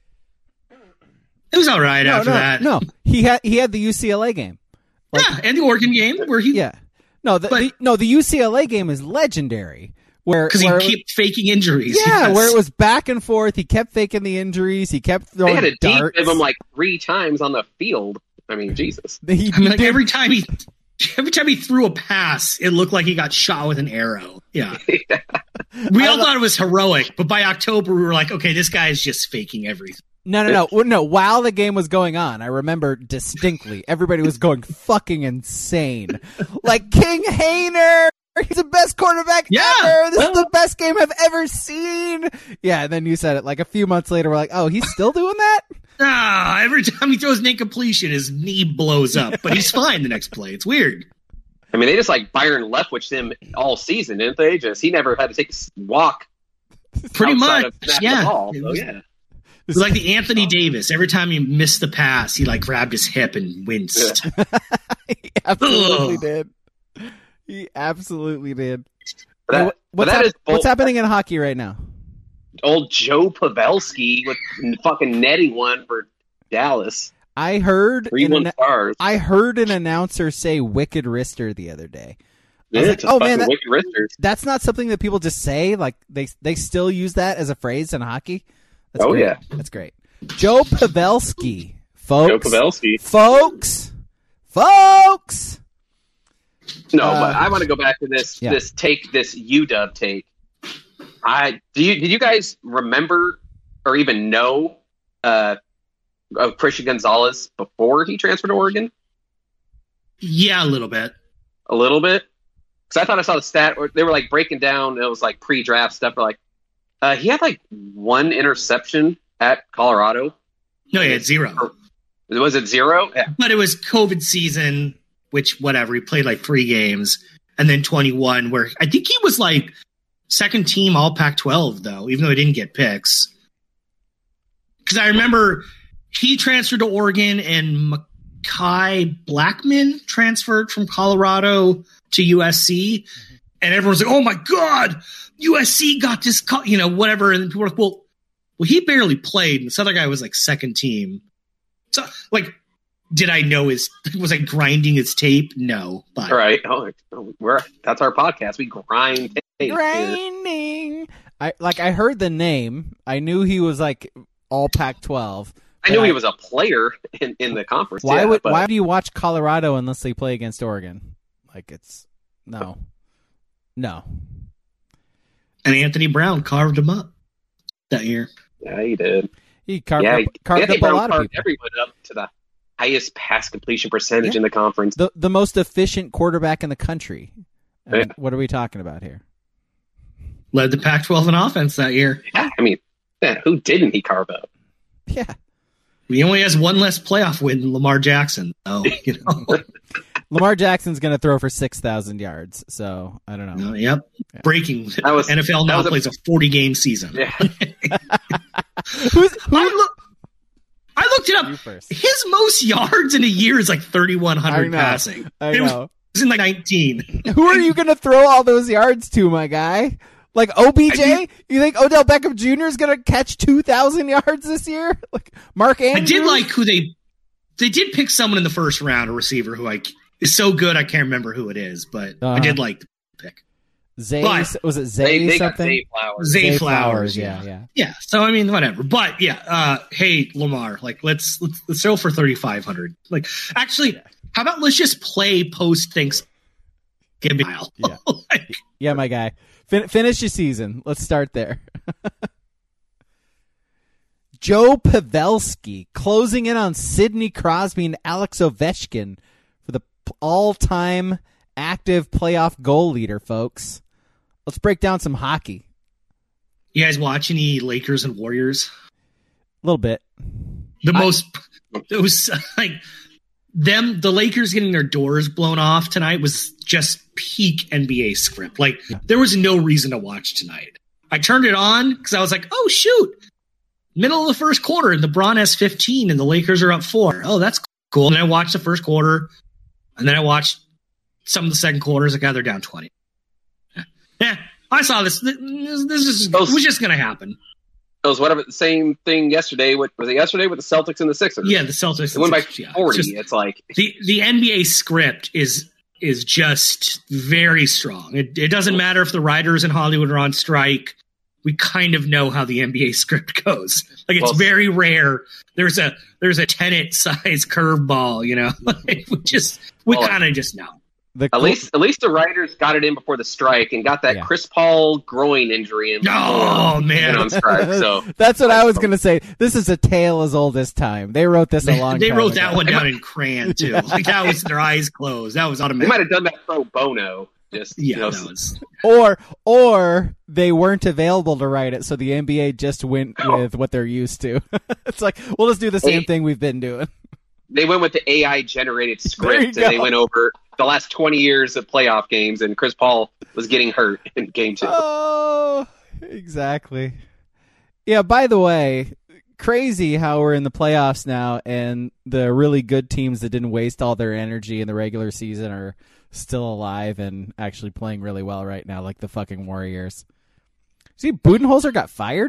it was all right after that. No, he had the UCLA game. And the Oregon game where he the UCLA game is legendary. Because he kept faking injuries. Yeah, where it was back and forth. He kept faking the injuries. He kept throwing darts. They had a deep of him like 3 times on the field. I mean, Jesus. Every time he threw a pass, it looked like he got shot with an arrow. Yeah. We all thought it was heroic, but by October we were like, okay, this guy is just faking everything. No. While the game was going on, I remember distinctly everybody was going fucking insane. Like, King Haener! He's the best quarterback ever. This is the best game I've ever seen. Yeah, and then you said it like a few months later. We're like, oh, he's still doing that? Every time he throws an incompletion, his knee blows up. But he's fine the next play. It's weird. I mean, they just like Byron Leftwich him all season, didn't they? He never had to take a walk. Pretty much, yeah. Ball, so, yeah. It was like the Anthony Davis. Every time he missed the pass, he like grabbed his hip and winced. He absolutely did. He absolutely did. What's happening in hockey right now? Old Joe Pavelski with fucking netting one for Dallas. I heard 3-1 Stars. I heard an announcer say "wicked wrister" the other day. Wicked wristers. That's not something that people just say. Like they still use that as a phrase in hockey. That's great. Yeah, that's great. Joe Pavelski, folks. Joe Pavelski, folks. No, but I want to go back to this UW take. Did you guys remember or even know of Christian Gonzalez before he transferred to Oregon? Yeah, a little bit. A little bit? Because I thought I saw the stat where they were like breaking down, it was like pre-draft stuff. Like he had like 1 interception at Colorado. No, he had 0. Was it 0? Yeah. But it was COVID season. Which, whatever, he played like 3 games, and then 21, where I think he was like 2nd team all Pac-12, though, even though he didn't get picks. Because I remember he transferred to Oregon, and Mekhi Blackman transferred from Colorado to USC, and everyone's like, oh my God, USC got this, whatever, and people were like, well, he barely played, and this other guy was like 2nd team. So, like, did I know was I grinding his tape? No. But. Right. That's our podcast. We grind tape. Grinding. I heard the name. I knew he was like all Pac-12. I knew he was a player in the conference. Why do you watch Colorado unless they play against Oregon? Like no. And Anthony Brown carved him up that year. Yeah, he did. He carved up a lot of people. Everyone up to the highest pass completion percentage in the conference. The most efficient quarterback in the country. I mean, what are we talking about here? Led the Pac-12 in offense that year. Yeah, I mean, who didn't he carve up? Yeah. He only has 1 less playoff win than Lamar Jackson. So, Lamar Jackson's going to throw for 6,000 yards. So I don't know. Yep. Yeah. Breaking. NFL now plays a 40-game season. Yeah. I looked it up. His most yards in a year is like 3,100 passing. I know. It was in like 19. Who are you going to throw all those yards to, my guy? Like OBJ? You think Odell Beckham Jr. is going to catch 2,000 yards this year? Like Mark Andrews? I did like who they did pick someone in the first round, a receiver who is so good I can't remember who it is, but I did like the pick. Was it Zay something? Zay Flowers. Yeah. Yeah. So I mean, whatever. But yeah, hey Lamar, like let's throw for 3,500. Like, actually, how about let's just play post Thanksgiving? Yeah. Yeah, my guy. Finish your season. Let's start there. Joe Pavelski closing in on Sidney Crosby and Alex Ovechkin for the all-time active playoff goal leader, folks. Let's break down some hockey. You guys watch any Lakers and Warriors? A little bit. It was like the Lakers getting their doors blown off tonight was just peak NBA script. Like, there was no reason to watch tonight. I turned it on because I was like, oh, shoot. Middle of the first quarter, and LeBron has 15, and the Lakers are up 4. Oh, that's cool. And then I watched the first quarter, and then I watched some of the second quarters. I got they're down 20. Yeah, I saw this. This was just going to happen. It was whatever the same thing yesterday. Was it yesterday with the Celtics and the Sixers? Yeah, the Celtics. It went by 40. It's like the NBA script is just very strong. It doesn't matter if the writers in Hollywood are on strike. We kind of know how the NBA script goes. Like, it's very rare. There's a Tenet size curveball, you know. Like, we kind of just know. At least the writers got it in before the strike and got that Chris Paul groin injury in. Oh man, on strike. So that's what I was going to say. This is a tale as old as time. They wrote this a long time. They wrote ago. that one down in crayon too. Like, that was their eyes closed. That was automatic. They might have done that pro bono. Just or they weren't available to write it, so the NBA just went with what they're used to. It's like, we'll just do the same thing we've been doing. They went with the AI generated script, and they went over the last 20 years of playoff games, and Chris Paul was getting hurt in game 2. Oh, exactly. Yeah, by the way, crazy how we're in the playoffs now, and the really good teams that didn't waste all their energy in the regular season are still alive and actually playing really well right now, like the fucking Warriors. See, Budenholzer got fired?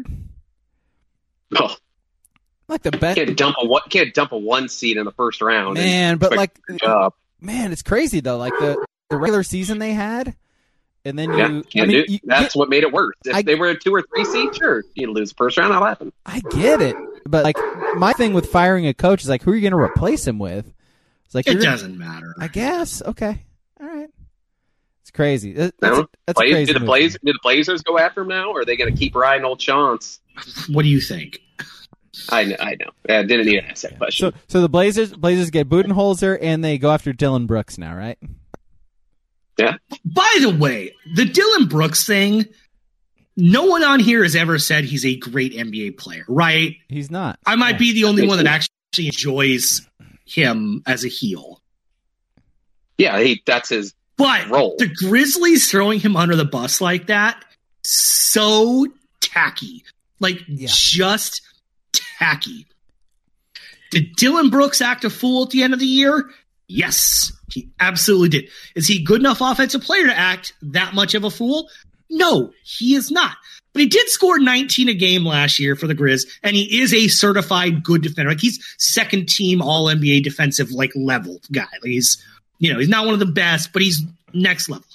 Oh. Like the best. Can't dump a 1 seed in the first round. Man, but like, man, it's crazy though. Like the regular season they had, and then that's what made it worse. If they were a 2 or 3 seed, sure, you'd lose the first round. That'll happen. I get it, but like my thing with firing a coach is like, who are you going to replace him with? It's like, it doesn't matter. I guess. Okay, all right. It's crazy. That's crazy. Did the Blazers go after him now, or are they going to keep riding old Chance? What do you think? I know. I didn't need to ask that question. So the Blazers get Budenholzer, and they go after Dylan Brooks now, right? Yeah. By the way, the Dylan Brooks thing, no one on here has ever said he's a great NBA player, right? He's not. I might be the only one that actually enjoys him as a heel. Yeah, that's his role. The Grizzlies throwing him under the bus like that, so tacky. Like, just tacky. Did Dylan Brooks act a fool at the end of the year? Yes, he absolutely did. Is he a good enough offensive player to act that much of a fool? No, he is not. But he did score 19 a game last year for the Grizz, and he is a certified good defender. Like, he's second team All NBA defensive level guy. Like, he's not one of the best, but he's next level.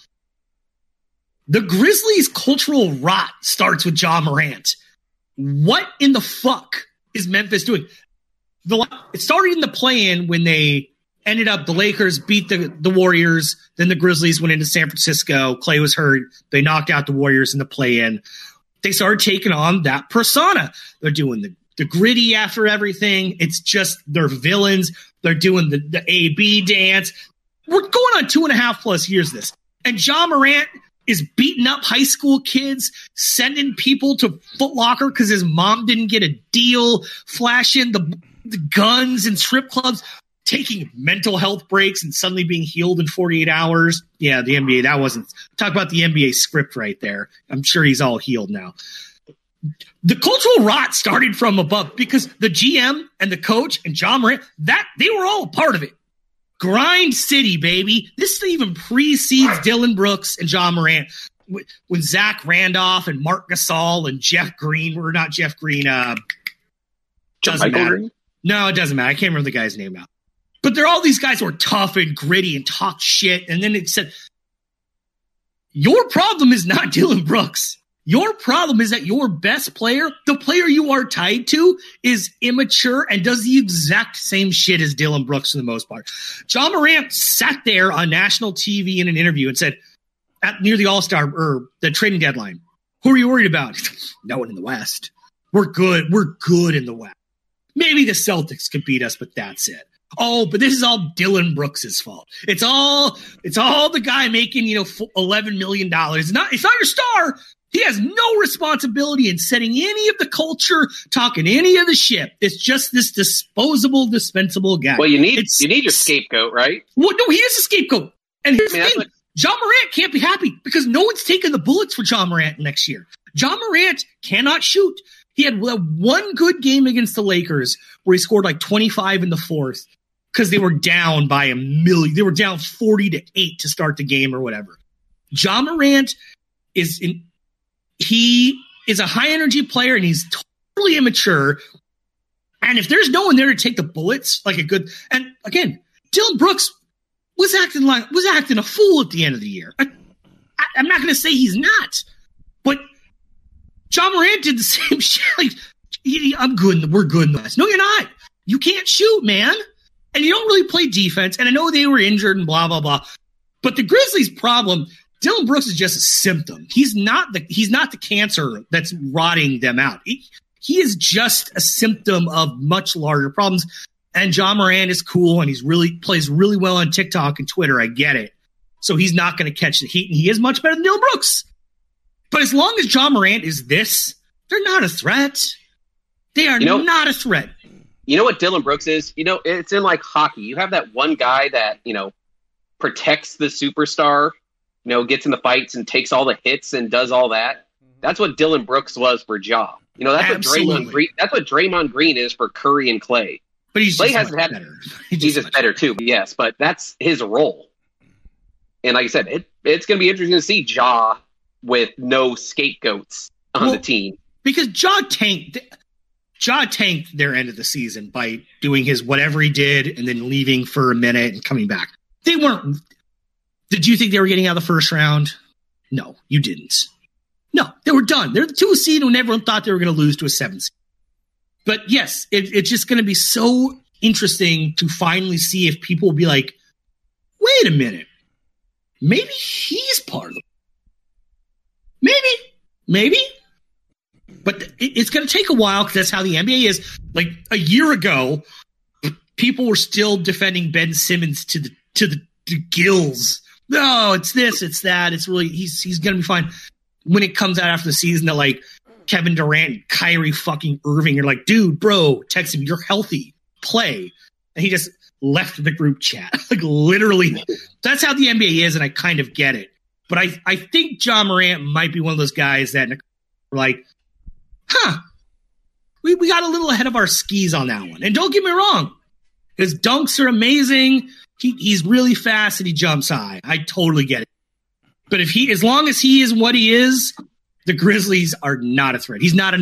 The Grizzlies' cultural rot starts with Ja Morant. What in the fuck is Memphis doing? It started in the play-in when they ended up, the Lakers beat the Warriors, then the Grizzlies went into San Francisco. Clay was hurt. They knocked out the Warriors in the play-in. They started taking on that persona. They're doing the gritty after everything. It's just they're villains. They're doing the AB dance. We're going on 2.5+ years of this. And Ja Morant is beating up high school kids, sending people to Foot Locker because his mom didn't get a deal, flashing the guns and strip clubs. taking mental health breaks and suddenly being healed in 48 hours. Yeah, the NBA, that wasn't – talk about the NBA script right there. I'm sure he's all healed now. The cultural rot started from above because the GM and the coach and John Morant, they were all a part of it. Grind City, baby. This even precedes Dylan Brooks and John Morant. When Zach Randolph and Mark Gasol and Jeff Green were not Jeff Green. Doesn't matter. Green? No, it doesn't matter. I can't remember the guy's name now. But they're all these guys who are tough and gritty and talk shit. And then it said, your problem is not Dylan Brooks. Your problem is that your best player, the player you are tied to, is immature and does the exact same shit as Dylan Brooks for the most part. John Morant sat there on national TV in an interview and said, near the All-Star or the trading deadline, who are you worried about? No one in the West. We're good. We're good in the West. Maybe the Celtics could beat us, but that's it. Oh, but this is all Dylan Brooks' fault. It's all the guy making, $11 million. It's not your star. He has no responsibility in setting any of the culture, talking any of the shit. It's just this disposable, dispensable guy. Well, you need your scapegoat, right? Well, no, he is a scapegoat. And here's the thing. John Morant can't be happy because no one's taking the bullets for John Morant next year. John Morant cannot shoot. He had one good game against the Lakers where he scored like 25 in the fourth because they were down by a million. They were down 40-8 to start the game or whatever. John Morant he is a high energy player and he's totally immature. And if there's no one there to take the bullets, and again, Dylan Brooks was acting a fool at the end of the year. I'm not going to say he's not, but John Morant did the same shit. I'm good. We're good in the West. No, you're not. You can't shoot, man. And you don't really play defense. And I know they were injured and blah, blah, blah. But the Grizzlies' problem, Dylan Brooks is just a symptom. He's not the cancer that's rotting them out. He is just a symptom of much larger problems. And John Morant is cool and plays really well on TikTok and Twitter. I get it. So he's not going to catch the heat, and he is much better than Dylan Brooks. But as long as John Morant is this, they're not a threat. They are not a threat. You know what Dylan Brooks is? It's in like hockey. You have that one guy that, protects the superstar, gets in the fights and takes all the hits and does all that. That's what Dylan Brooks was for Ja. That's Absolutely. What Draymond Green. That's what Draymond Green is for Curry and Clay. But Clay hasn't had better. He's just better too. But yes, but that's his role. And like I said, it's going to be interesting to see Ja with no scapegoats on the team because Ja tanked their end of the season by doing his whatever he did and then leaving for a minute and coming back. They weren't. Did you think they were getting out of the first round? No, you didn't. No, they were done. They're the 2 seed when everyone thought they were going to lose to a 7 seed. But yes, it's just going to be so interesting to finally see if people will be like, wait a minute, maybe he's part of it. Maybe. But it's going to take a while because that's how the NBA is. Like a year ago, people were still defending Ben Simmons to the gills. No, it's this, it's that. It's really he's going to be fine. When it comes out after the season that like Kevin Durant, Kyrie fucking Irving are like, dude, bro, text him, you're healthy, play. And he just left the group chat. Like literally, that's how the NBA is, and I kind of get it. But I think John Morant might be one of those guys that are like, we got a little ahead of our skis on that one. And don't get me wrong, his dunks are amazing. He's really fast and he jumps high. I totally get it. But as long as he is what he is, the Grizzlies are not a threat. He's not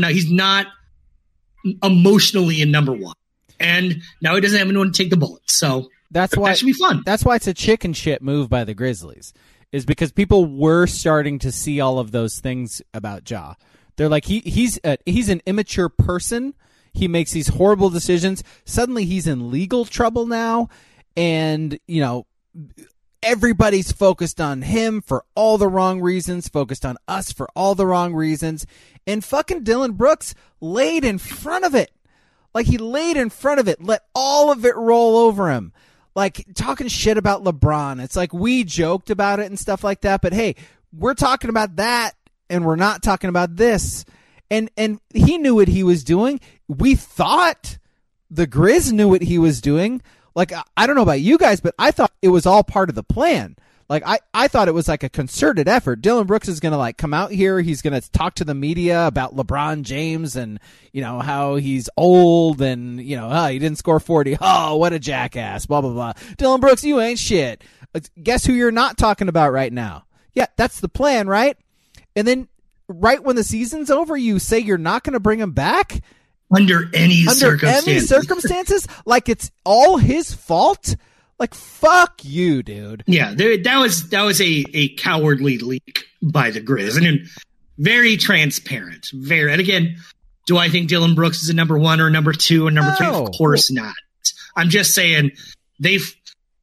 emotionally in number one. And now he doesn't have anyone to take the bullets. So that should be fun. That's why it's a chicken shit move by the Grizzlies, is because people were starting to see all of those things about Ja. They're like, he's an immature person. He makes these horrible decisions. Suddenly he's in legal trouble now. And, everybody's focused on him for all the wrong reasons, focused on us for all the wrong reasons. And fucking Dylan Brooks laid in front of it. Like, he laid in front of it, let all of it roll over him. Like, talking shit about LeBron. It's like we joked about it and stuff like that. But, hey, we're talking about that, and we're not talking about this. And he knew what he was doing. We thought the Grizz knew what he was doing. Like, I don't know about you guys, but I thought it was all part of the plan. Like, I thought it was like a concerted effort. Dillon Brooks is going to like come out here. He's going to talk to the media about LeBron James and, you know, how he's old and, you know, he didn't score 40. Oh, what a jackass, blah, blah, blah. Dillon Brooks, you ain't shit. Guess who you're not talking about right now? Yeah, that's the plan, right? And then right when the season's over, you say you're not going to bring him back? Under any circumstances? Like it's all his fault? Like, fuck you, dude. Yeah, that was a cowardly leak by the Grizz. And very transparent. And again, do I think Dillon Brooks is a number 1 or number 2 or number 3? Of course not. I'm just saying they've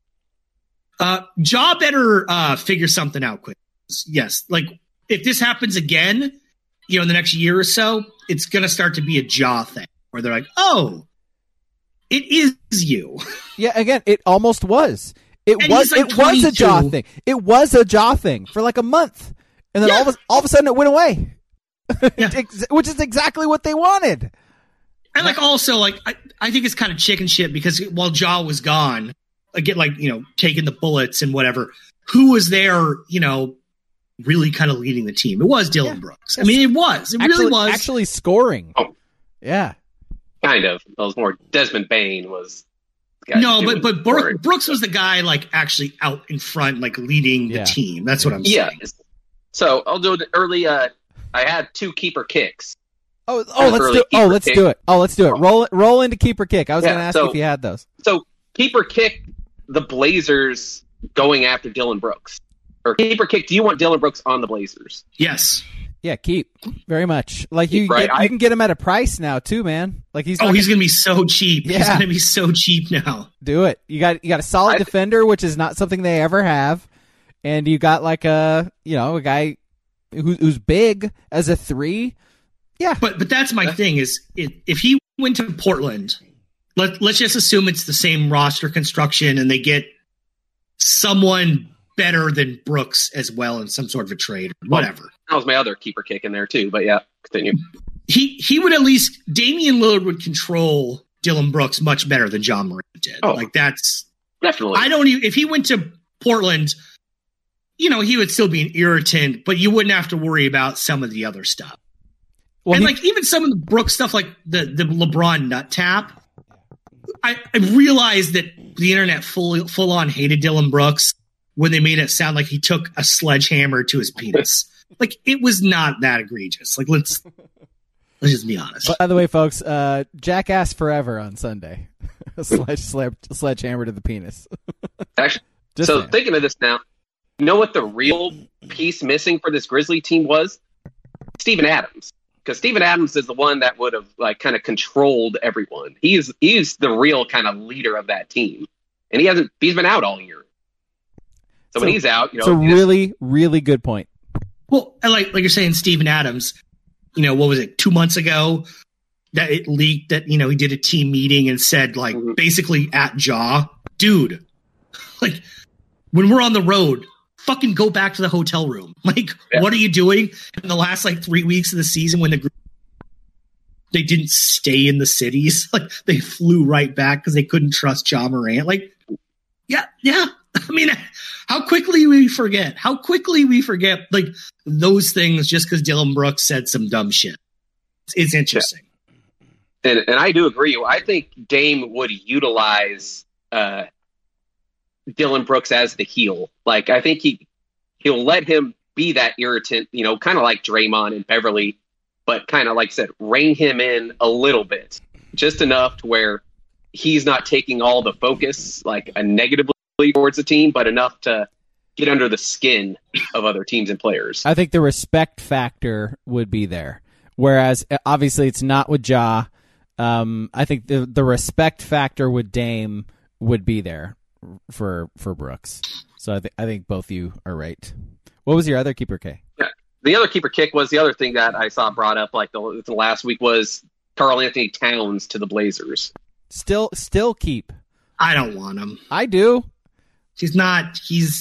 Ja better figure something out quick. Yes, like if this happens again, you know, in the next year or so, it's going to start to be a Ja thing where they're like, oh, it is you. Yeah, again, it almost was. It was a Ja thing. It was a Ja thing for like a month. And then all of a sudden it went away. Yeah. Which is exactly what they wanted. And like also like I think it's kind of chicken shit because while Ja was gone, again, like, you know, taking the bullets and whatever, who was there, you know, really kind of leading the team? It was Dillon Brooks. I mean, it was. It really was. Actually scoring. Oh. Yeah. Kind of. It was more Desmond Bain was. No, but Brooks was the guy like actually out in front, like leading the team. That's what I'm saying. Yeah. So I'll do the early. I had 2 keeper kicks. Let's do it. Roll into keeper kick. I was going to ask you if you had those. So keeper kick, the Blazers going after Dillon Brooks, or keeper kick. Do you want Dillon Brooks on the Blazers? Yes. Yeah, keep very much. Like you can get him at a price now too, man. Like he's going to be so cheap. Yeah. He's going to be so cheap now. Do it. You got a solid defender, which is not something they ever have, and you got like a guy who's big as a 3. Yeah, but that's my thing is if he went to Portland, let's just assume it's the same roster construction and they get someone better than Brooks as well in some sort of a trade or whatever. That was my other keeper kick in there too, but yeah, continue. He would at least, Damian Lillard would control Dillon Brooks much better than John Morant did. Oh, like that's definitely. If he went to Portland, you know, he would still be an irritant, but you wouldn't have to worry about some of the other stuff. Well, and like even some of the Brooks stuff, like the LeBron nut tap, I realized that the internet full on hated Dillon Brooks when they made it sound like he took a sledgehammer to his penis. Like it was not that egregious. Like let's just be honest. By the way, folks, Jackass Forever on Sunday. Sledgehammer to the penis. Actually, thinking of this now, you know what the real piece missing for this Grizzly team was? Steven Adams. Because Steven Adams is the one that would have like kind of controlled everyone. He's the real kind of leader of that team, and he's been out all year. So when he's out, you know, it's a really, really good point. Well, like you're saying, Steven Adams, you know, what was it, 2 months ago that it leaked that, you know, he did a team meeting and said like basically at Ja, dude, like when we're on the road, fucking go back to the hotel room. Like, what are you doing in the last like 3 weeks of the season when they didn't stay in the cities? Like they flew right back because they couldn't trust Ja Morant. Like, yeah. I mean, how quickly we forget like those things just because Dillon Brooks said some dumb shit. It's interesting. Yeah. And I do agree. I think Dame would utilize Dillon Brooks as the heel. Like, I think he'll let him be that irritant, you know, kind of like Draymond and Beverly, but kind of, like I said, rein him in a little bit, just enough to where he's not taking all the focus, like, negatively towards the team, but enough to get under the skin of other teams and players. I think the respect factor would be there. Whereas, obviously, it's not with Ja. I think the respect factor with Dame would be there for Brooks. So I think both of you are right. What was your other keeper kick? Yeah, the other keeper kick was the other thing that I saw brought up like the last week was Karl-Anthony Towns to the Blazers. Still keep. I don't want him. I do. He's not. He's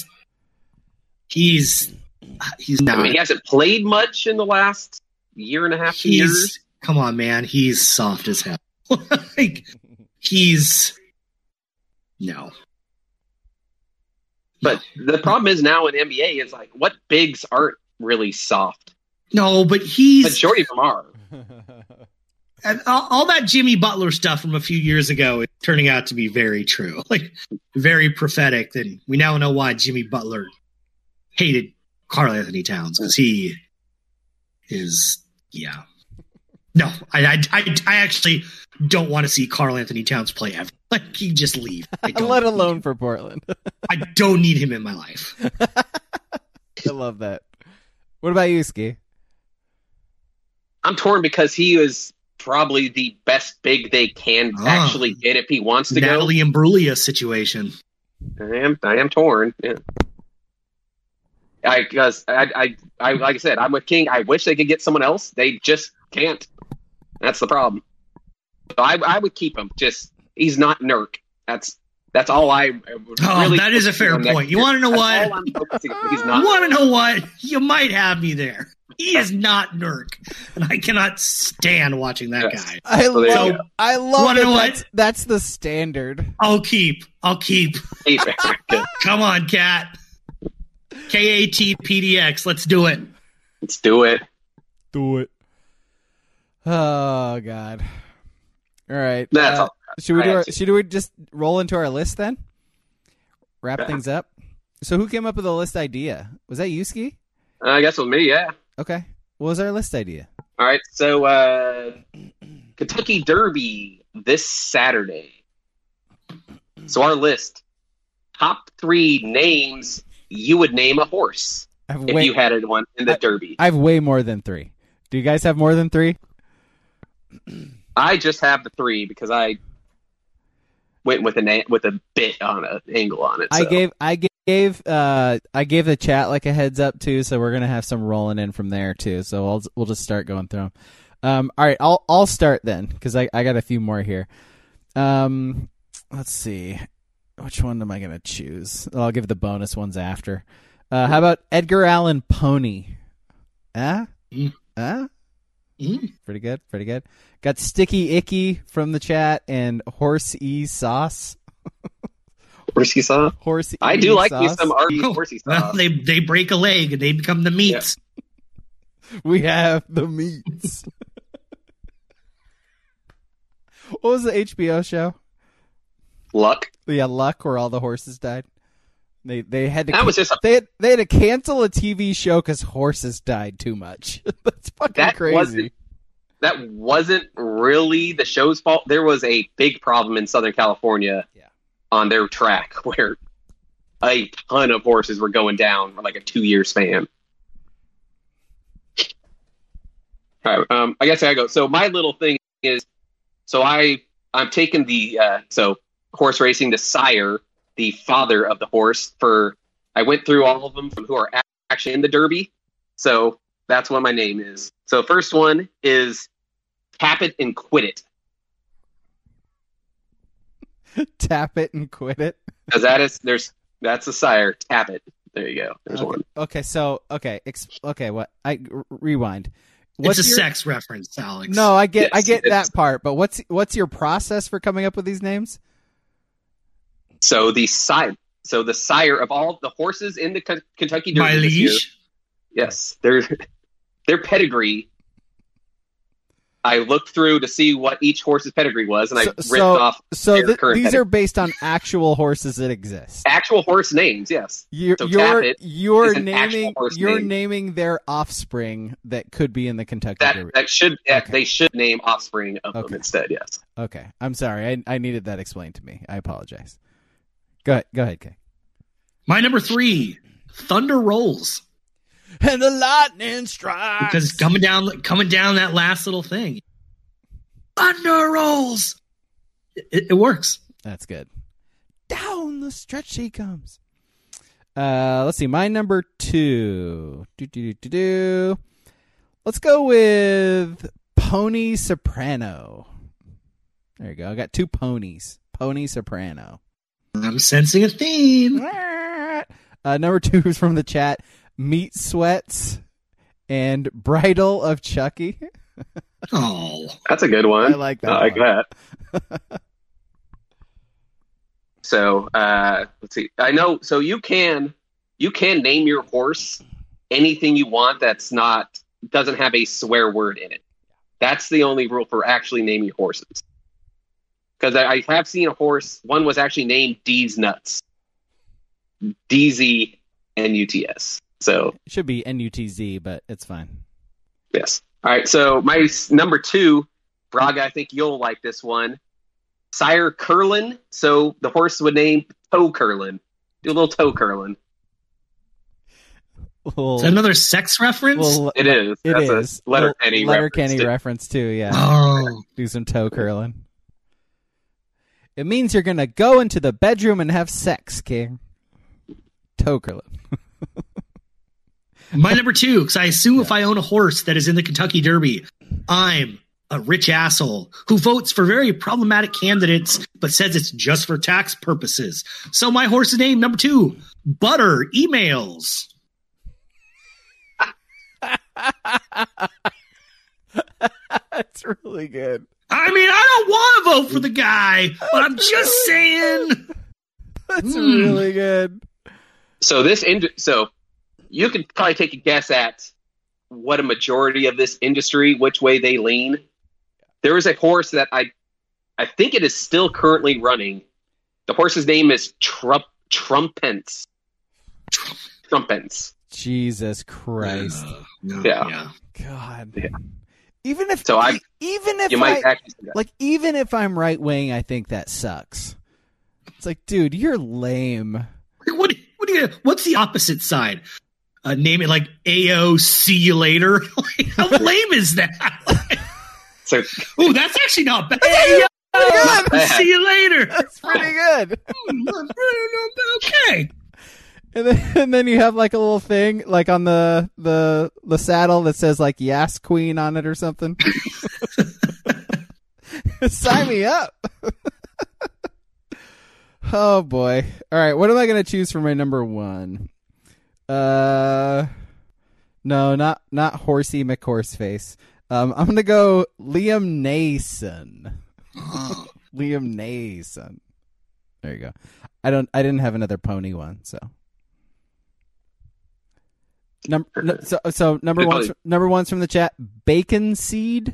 not. I mean, he hasn't played much in the last year and a half, 2 years. Come on, man. He's soft as hell. Like he's. No. But the problem is now in NBA is like, what bigs aren't really soft? No, but majority of them are. And all that Jimmy Butler stuff from a few years ago is turning out to be very true. Like, very prophetic. And we now know why Jimmy Butler hated Karl Anthony Towns, because he is, yeah. No, I actually don't want to see Karl Anthony Towns play ever. Like, he just leave. Let alone for Portland. I don't need him in my life. I love that. What about you, Ski? I'm torn because he is probably the best big they can actually get if he wants to Natalie Imbruglia situation. I am torn. Yeah. Because I like I said, I'm with King. I wish they could get someone else. They just can't. That's the problem. So I would keep him. Just he's not Nurk. That's all I. Really that is a fair point. You want to know what? He's not. You want to know what? You might have me there. He is not Nurk, and I cannot stand watching that guy. I love it. That's the standard. I'll keep. Come on, Cat. KATPDX. Let's do it. Let's do it. Do it. Oh God. All right. That's all. Should we just roll into our list then? Wrap things up. So who came up with the list idea? Was that you, Ski? I guess it was me, yeah. Okay. What was our list idea? All right. So Kentucky Derby this Saturday. So our list, top 3 names you would name a horse if you had one in the Derby. I have way more than 3. Do you guys have more than 3? I just have the 3 because I went with a bit on an angle on it. So. I gave the chat like a heads up too, so we're gonna have some rolling in from there too. So we'll just start going through them. All right, I'll start then because I got a few more here. Let's see, which one am I gonna choose? I'll give the bonus ones after. How about Edgar Allan Pony? Pretty good. Got Sticky Icky from the chat and Horsey Sauce. Horsey sauce? I do like me some horsey sauce. They break a leg and they become the meats. Yeah. We have the meats. What was the HBO show? Luck. Yeah, Luck, where all the horses died. They had to. That was just they had to cancel a TV show because horses died too much. That's fucking crazy. That wasn't really the show's fault. There was a big problem in Southern California on their track where a ton of horses were going down for like a 2-year span. All right, I guess I go. So my little thing is, so I'm taking the horse racing, the sire, the father of the horse. I went through all of them from who are actually in the Derby. So that's what my name is. So first one is Tap It and Quit It. Tap It and Quit It. Because that's the sire. Tap It. There you go. There's one. Okay. So what? Rewind. It's a sex reference, Alex. No, I get that part. But what's your process for coming up with these names? So the sire of all the horses in the Kentucky Derby. My liege. Yes, their pedigree. I looked through to see what each horse's pedigree was, and I ripped off. So these pedigree. Are based on actual horses that exist. Actual horse names, yes. You're naming their offspring that could be in the Kentucky Derby. They should name offspring of them instead. Yes. Okay, I'm sorry. I needed that explained to me. I apologize. Go ahead, Kay. My number 3, Thunder Rolls. And the lightning strikes. Because coming down that last little thing. Thunder Rolls. It works. That's good. Down the stretch he comes. Let's see. My number 2. Let's go with Pony Soprano. There you go. I got 2 ponies. Pony Soprano. I'm sensing a theme. Number 2 is from the chat. Meat Sweats and Bridal of Chucky. Oh, that's a good one. I like that. I like that. So let's see. I know. So you can name your horse anything you want doesn't have a swear word in it. That's the only rule for actually naming horses. Because I have seen a horse. One was actually named D's Nuts. DZ NUTS. So it should be NUTZ, but it's fine. Yes. All right. So my number 2, Braga, I think you'll like this one. Sire Curlin. So the horse would name Toe Curlin. Do a little toe curling. Well, is that another sex reference? Well, it is. It That's is. A Letterkenny reference too. Yeah. Oh. Do some toe curling. It means you're gonna go into the bedroom and have sex, King. Toe curling. My number 2, because I assume if I own a horse that is in the Kentucky Derby, I'm a rich asshole who votes for very problematic candidates but says it's just for tax purposes. So my horse's name, number 2, Butter Emails. That's really good. I mean, I don't want to vote for the guy, but I'm just saying. That's really good. So you can probably take a guess at what a majority of this industry, which way they lean. There is a horse that I think it is still currently running. The horse's name is Trumpence. Trumpence. Jesus Christ. Yeah. God. Yeah. Even if I'm right wing, I think that sucks. It's like, dude, you're lame. What's the opposite side? Name it like AO, see you later. Like, how lame is that? So, that's actually not bad. AO, see you later. That's pretty good. Okay. And then you have like a little thing like on the saddle that says like Yas Queen on it or something. Sign me up. Oh boy. All right, what am I going to choose for my number 1? No, not Horsey McHorseface. I'm going to go Liam Neeson. Liam Neeson. There you go. I didn't have another pony one, so. Number one's from the chat. Bacon Seed.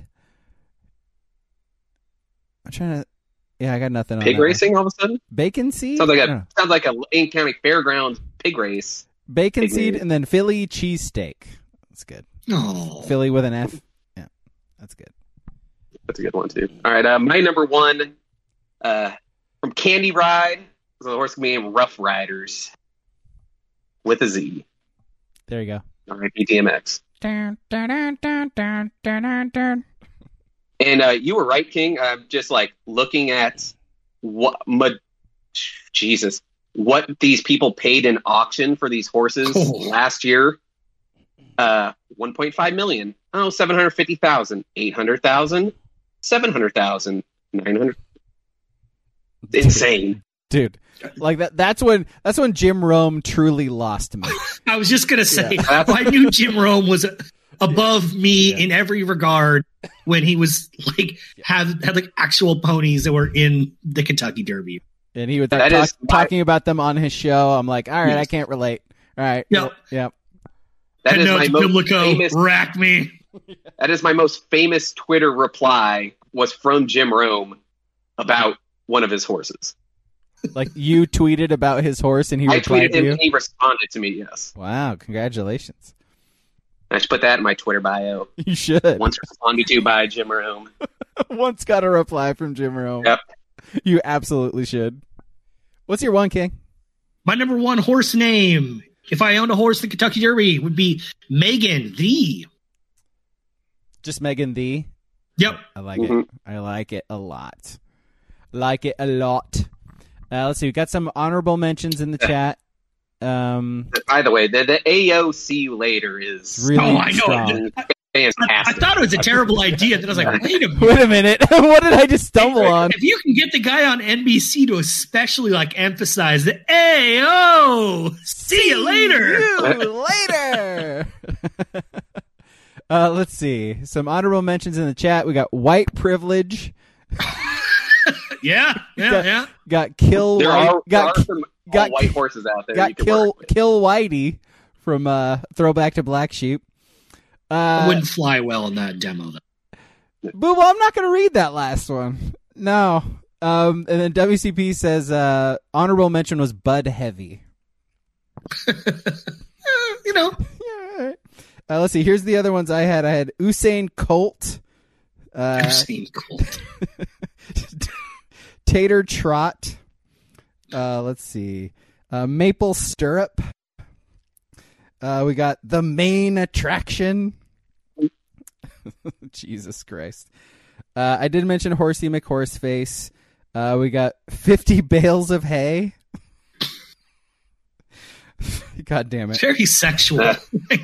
I'm trying to. Yeah, I got nothing on pig that racing one. all of a sudden. Bacon Seed sounds like a Lane County Fairgrounds pig race. Bacon Seed and then Philly cheesesteak. That's good. Oh. Philly with an F. Yeah, that's good. That's a good one too. All right, my number 1 from Candy Ride is a horse named Rough Riders with a Z. There you go. All right, DMX. And you were right, King. I'm just like looking at what these people paid in auction for these horses last year. 1.5 million. Oh, 750,000, 800,000, 700,000, 900. Insane. Dude, like that's when Jim Rome truly lost me. I was just gonna say, I knew Jim Rome was above me in every regard when he was like had like actual ponies that were in the Kentucky Derby, and he would talking about them on his show. I'm like, all right, I can't relate. All right, yep. That is my most famous. Rack me. That is my most famous Twitter reply was from Jim Rome about one of his horses. Like you tweeted about his horse and he replied to you? And he responded to me, yes. Wow, congratulations. I should put that in my Twitter bio. You should. Once responded to by Jim Rome. Once got a reply from Jim Rome. Yep. You absolutely should. What's your 1, King? My number 1 horse name, if I owned a horse in the Kentucky Derby, would be Megan the. Just Megan the? Yep. I like it. I like it a lot. Like it a lot. Let's see. We got some honorable mentions in the chat. By the way, the AO see you later is really strong. Fantastic. I thought it was a terrible idea. Then I was like, wait a minute. What did I just stumble on? If you can get the guy on NBC to especially like emphasize the AO, see you later. Let's see. Some honorable mentions in the chat. We got white privilege. Yeah. Got Kill. There are some got white horses out there. Got Kill Whitey from Throwback to Black Sheep. It wouldn't fly well in that demo, though. Boo, I'm not going to read that last one. No. And then WCP says honorable mention was Bud Heavy. Yeah, all right. Let's see. Here's the other ones I had. I had Usain Colt. Usain Colt. Tater Trot. Let's see. Maple Stirrup. We got The Main Attraction. Jesus Christ. I did mention Horsey McHorseface. We got 50 Bales of Hay. God damn it. Very sexual.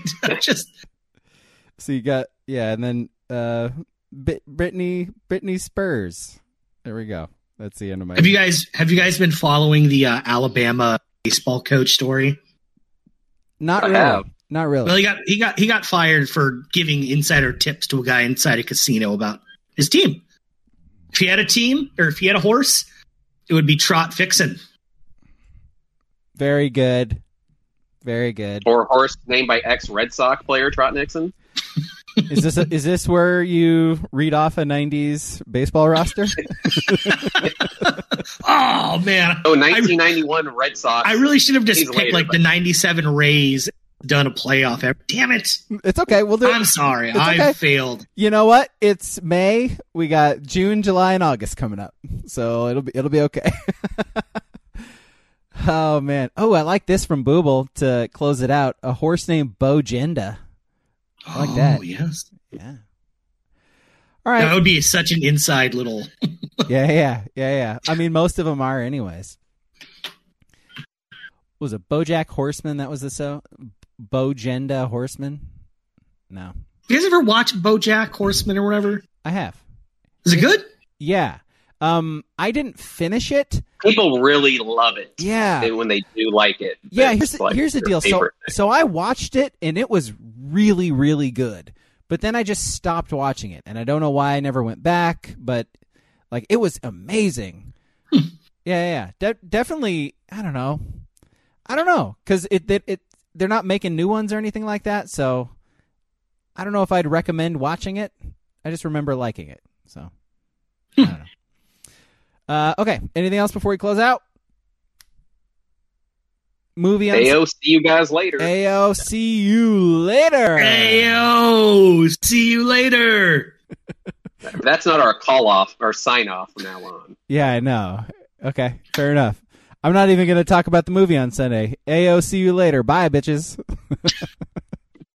So you got, and then Brittany Spurs. There we go. That's the end of my. Have you guys been following the Alabama baseball coach story? Not really. Not really. Well, he got fired for giving insider tips to a guy inside a casino about his team. If he had a team, or if he had a horse, it would be Trot Fixin'. Very good. Very good. Or a horse named by ex-Red Sox player Trot Nixon. Is this where you read off a 90s baseball roster? Oh, man. 1991 Red Sox. I really should have just picked the 97 Rays, done a playoff. Damn it. It's okay. We'll do it. I'm sorry. Okay. I failed. You know what? It's May. We got June, July, and August coming up. So it'll be okay. Oh, man. Oh, I like this from Booble to close it out. A horse named Bojenda. I like that. Oh, yes. Yeah. All right. That would be such an inside little. Yeah. I mean, most of them are anyways. Was it BoJack Horseman? That was the Bojenda Horseman? No. You guys ever watch BoJack Horseman or whatever? I have. Is it good? Yeah. I didn't finish it. People really love it. Yeah. When they do like it. Yeah, here's the deal. So I watched it, and it was really, really good. But then I just stopped watching it, and I don't know why I never went back, but it was amazing. Yeah. Definitely, I don't know, because they're not making new ones or anything like that, so I don't know if I'd recommend watching it. I just remember liking it, so I don't know. Okay. Anything else before we close out? Movie. Ayo, see you guys later. Ayo, see you later. Ayo, see you later. That's not our call off or sign off from now on. Yeah, I know. Okay, fair enough. I'm not even going to talk about the movie on Sunday. Ayo, see you later. Bye, bitches.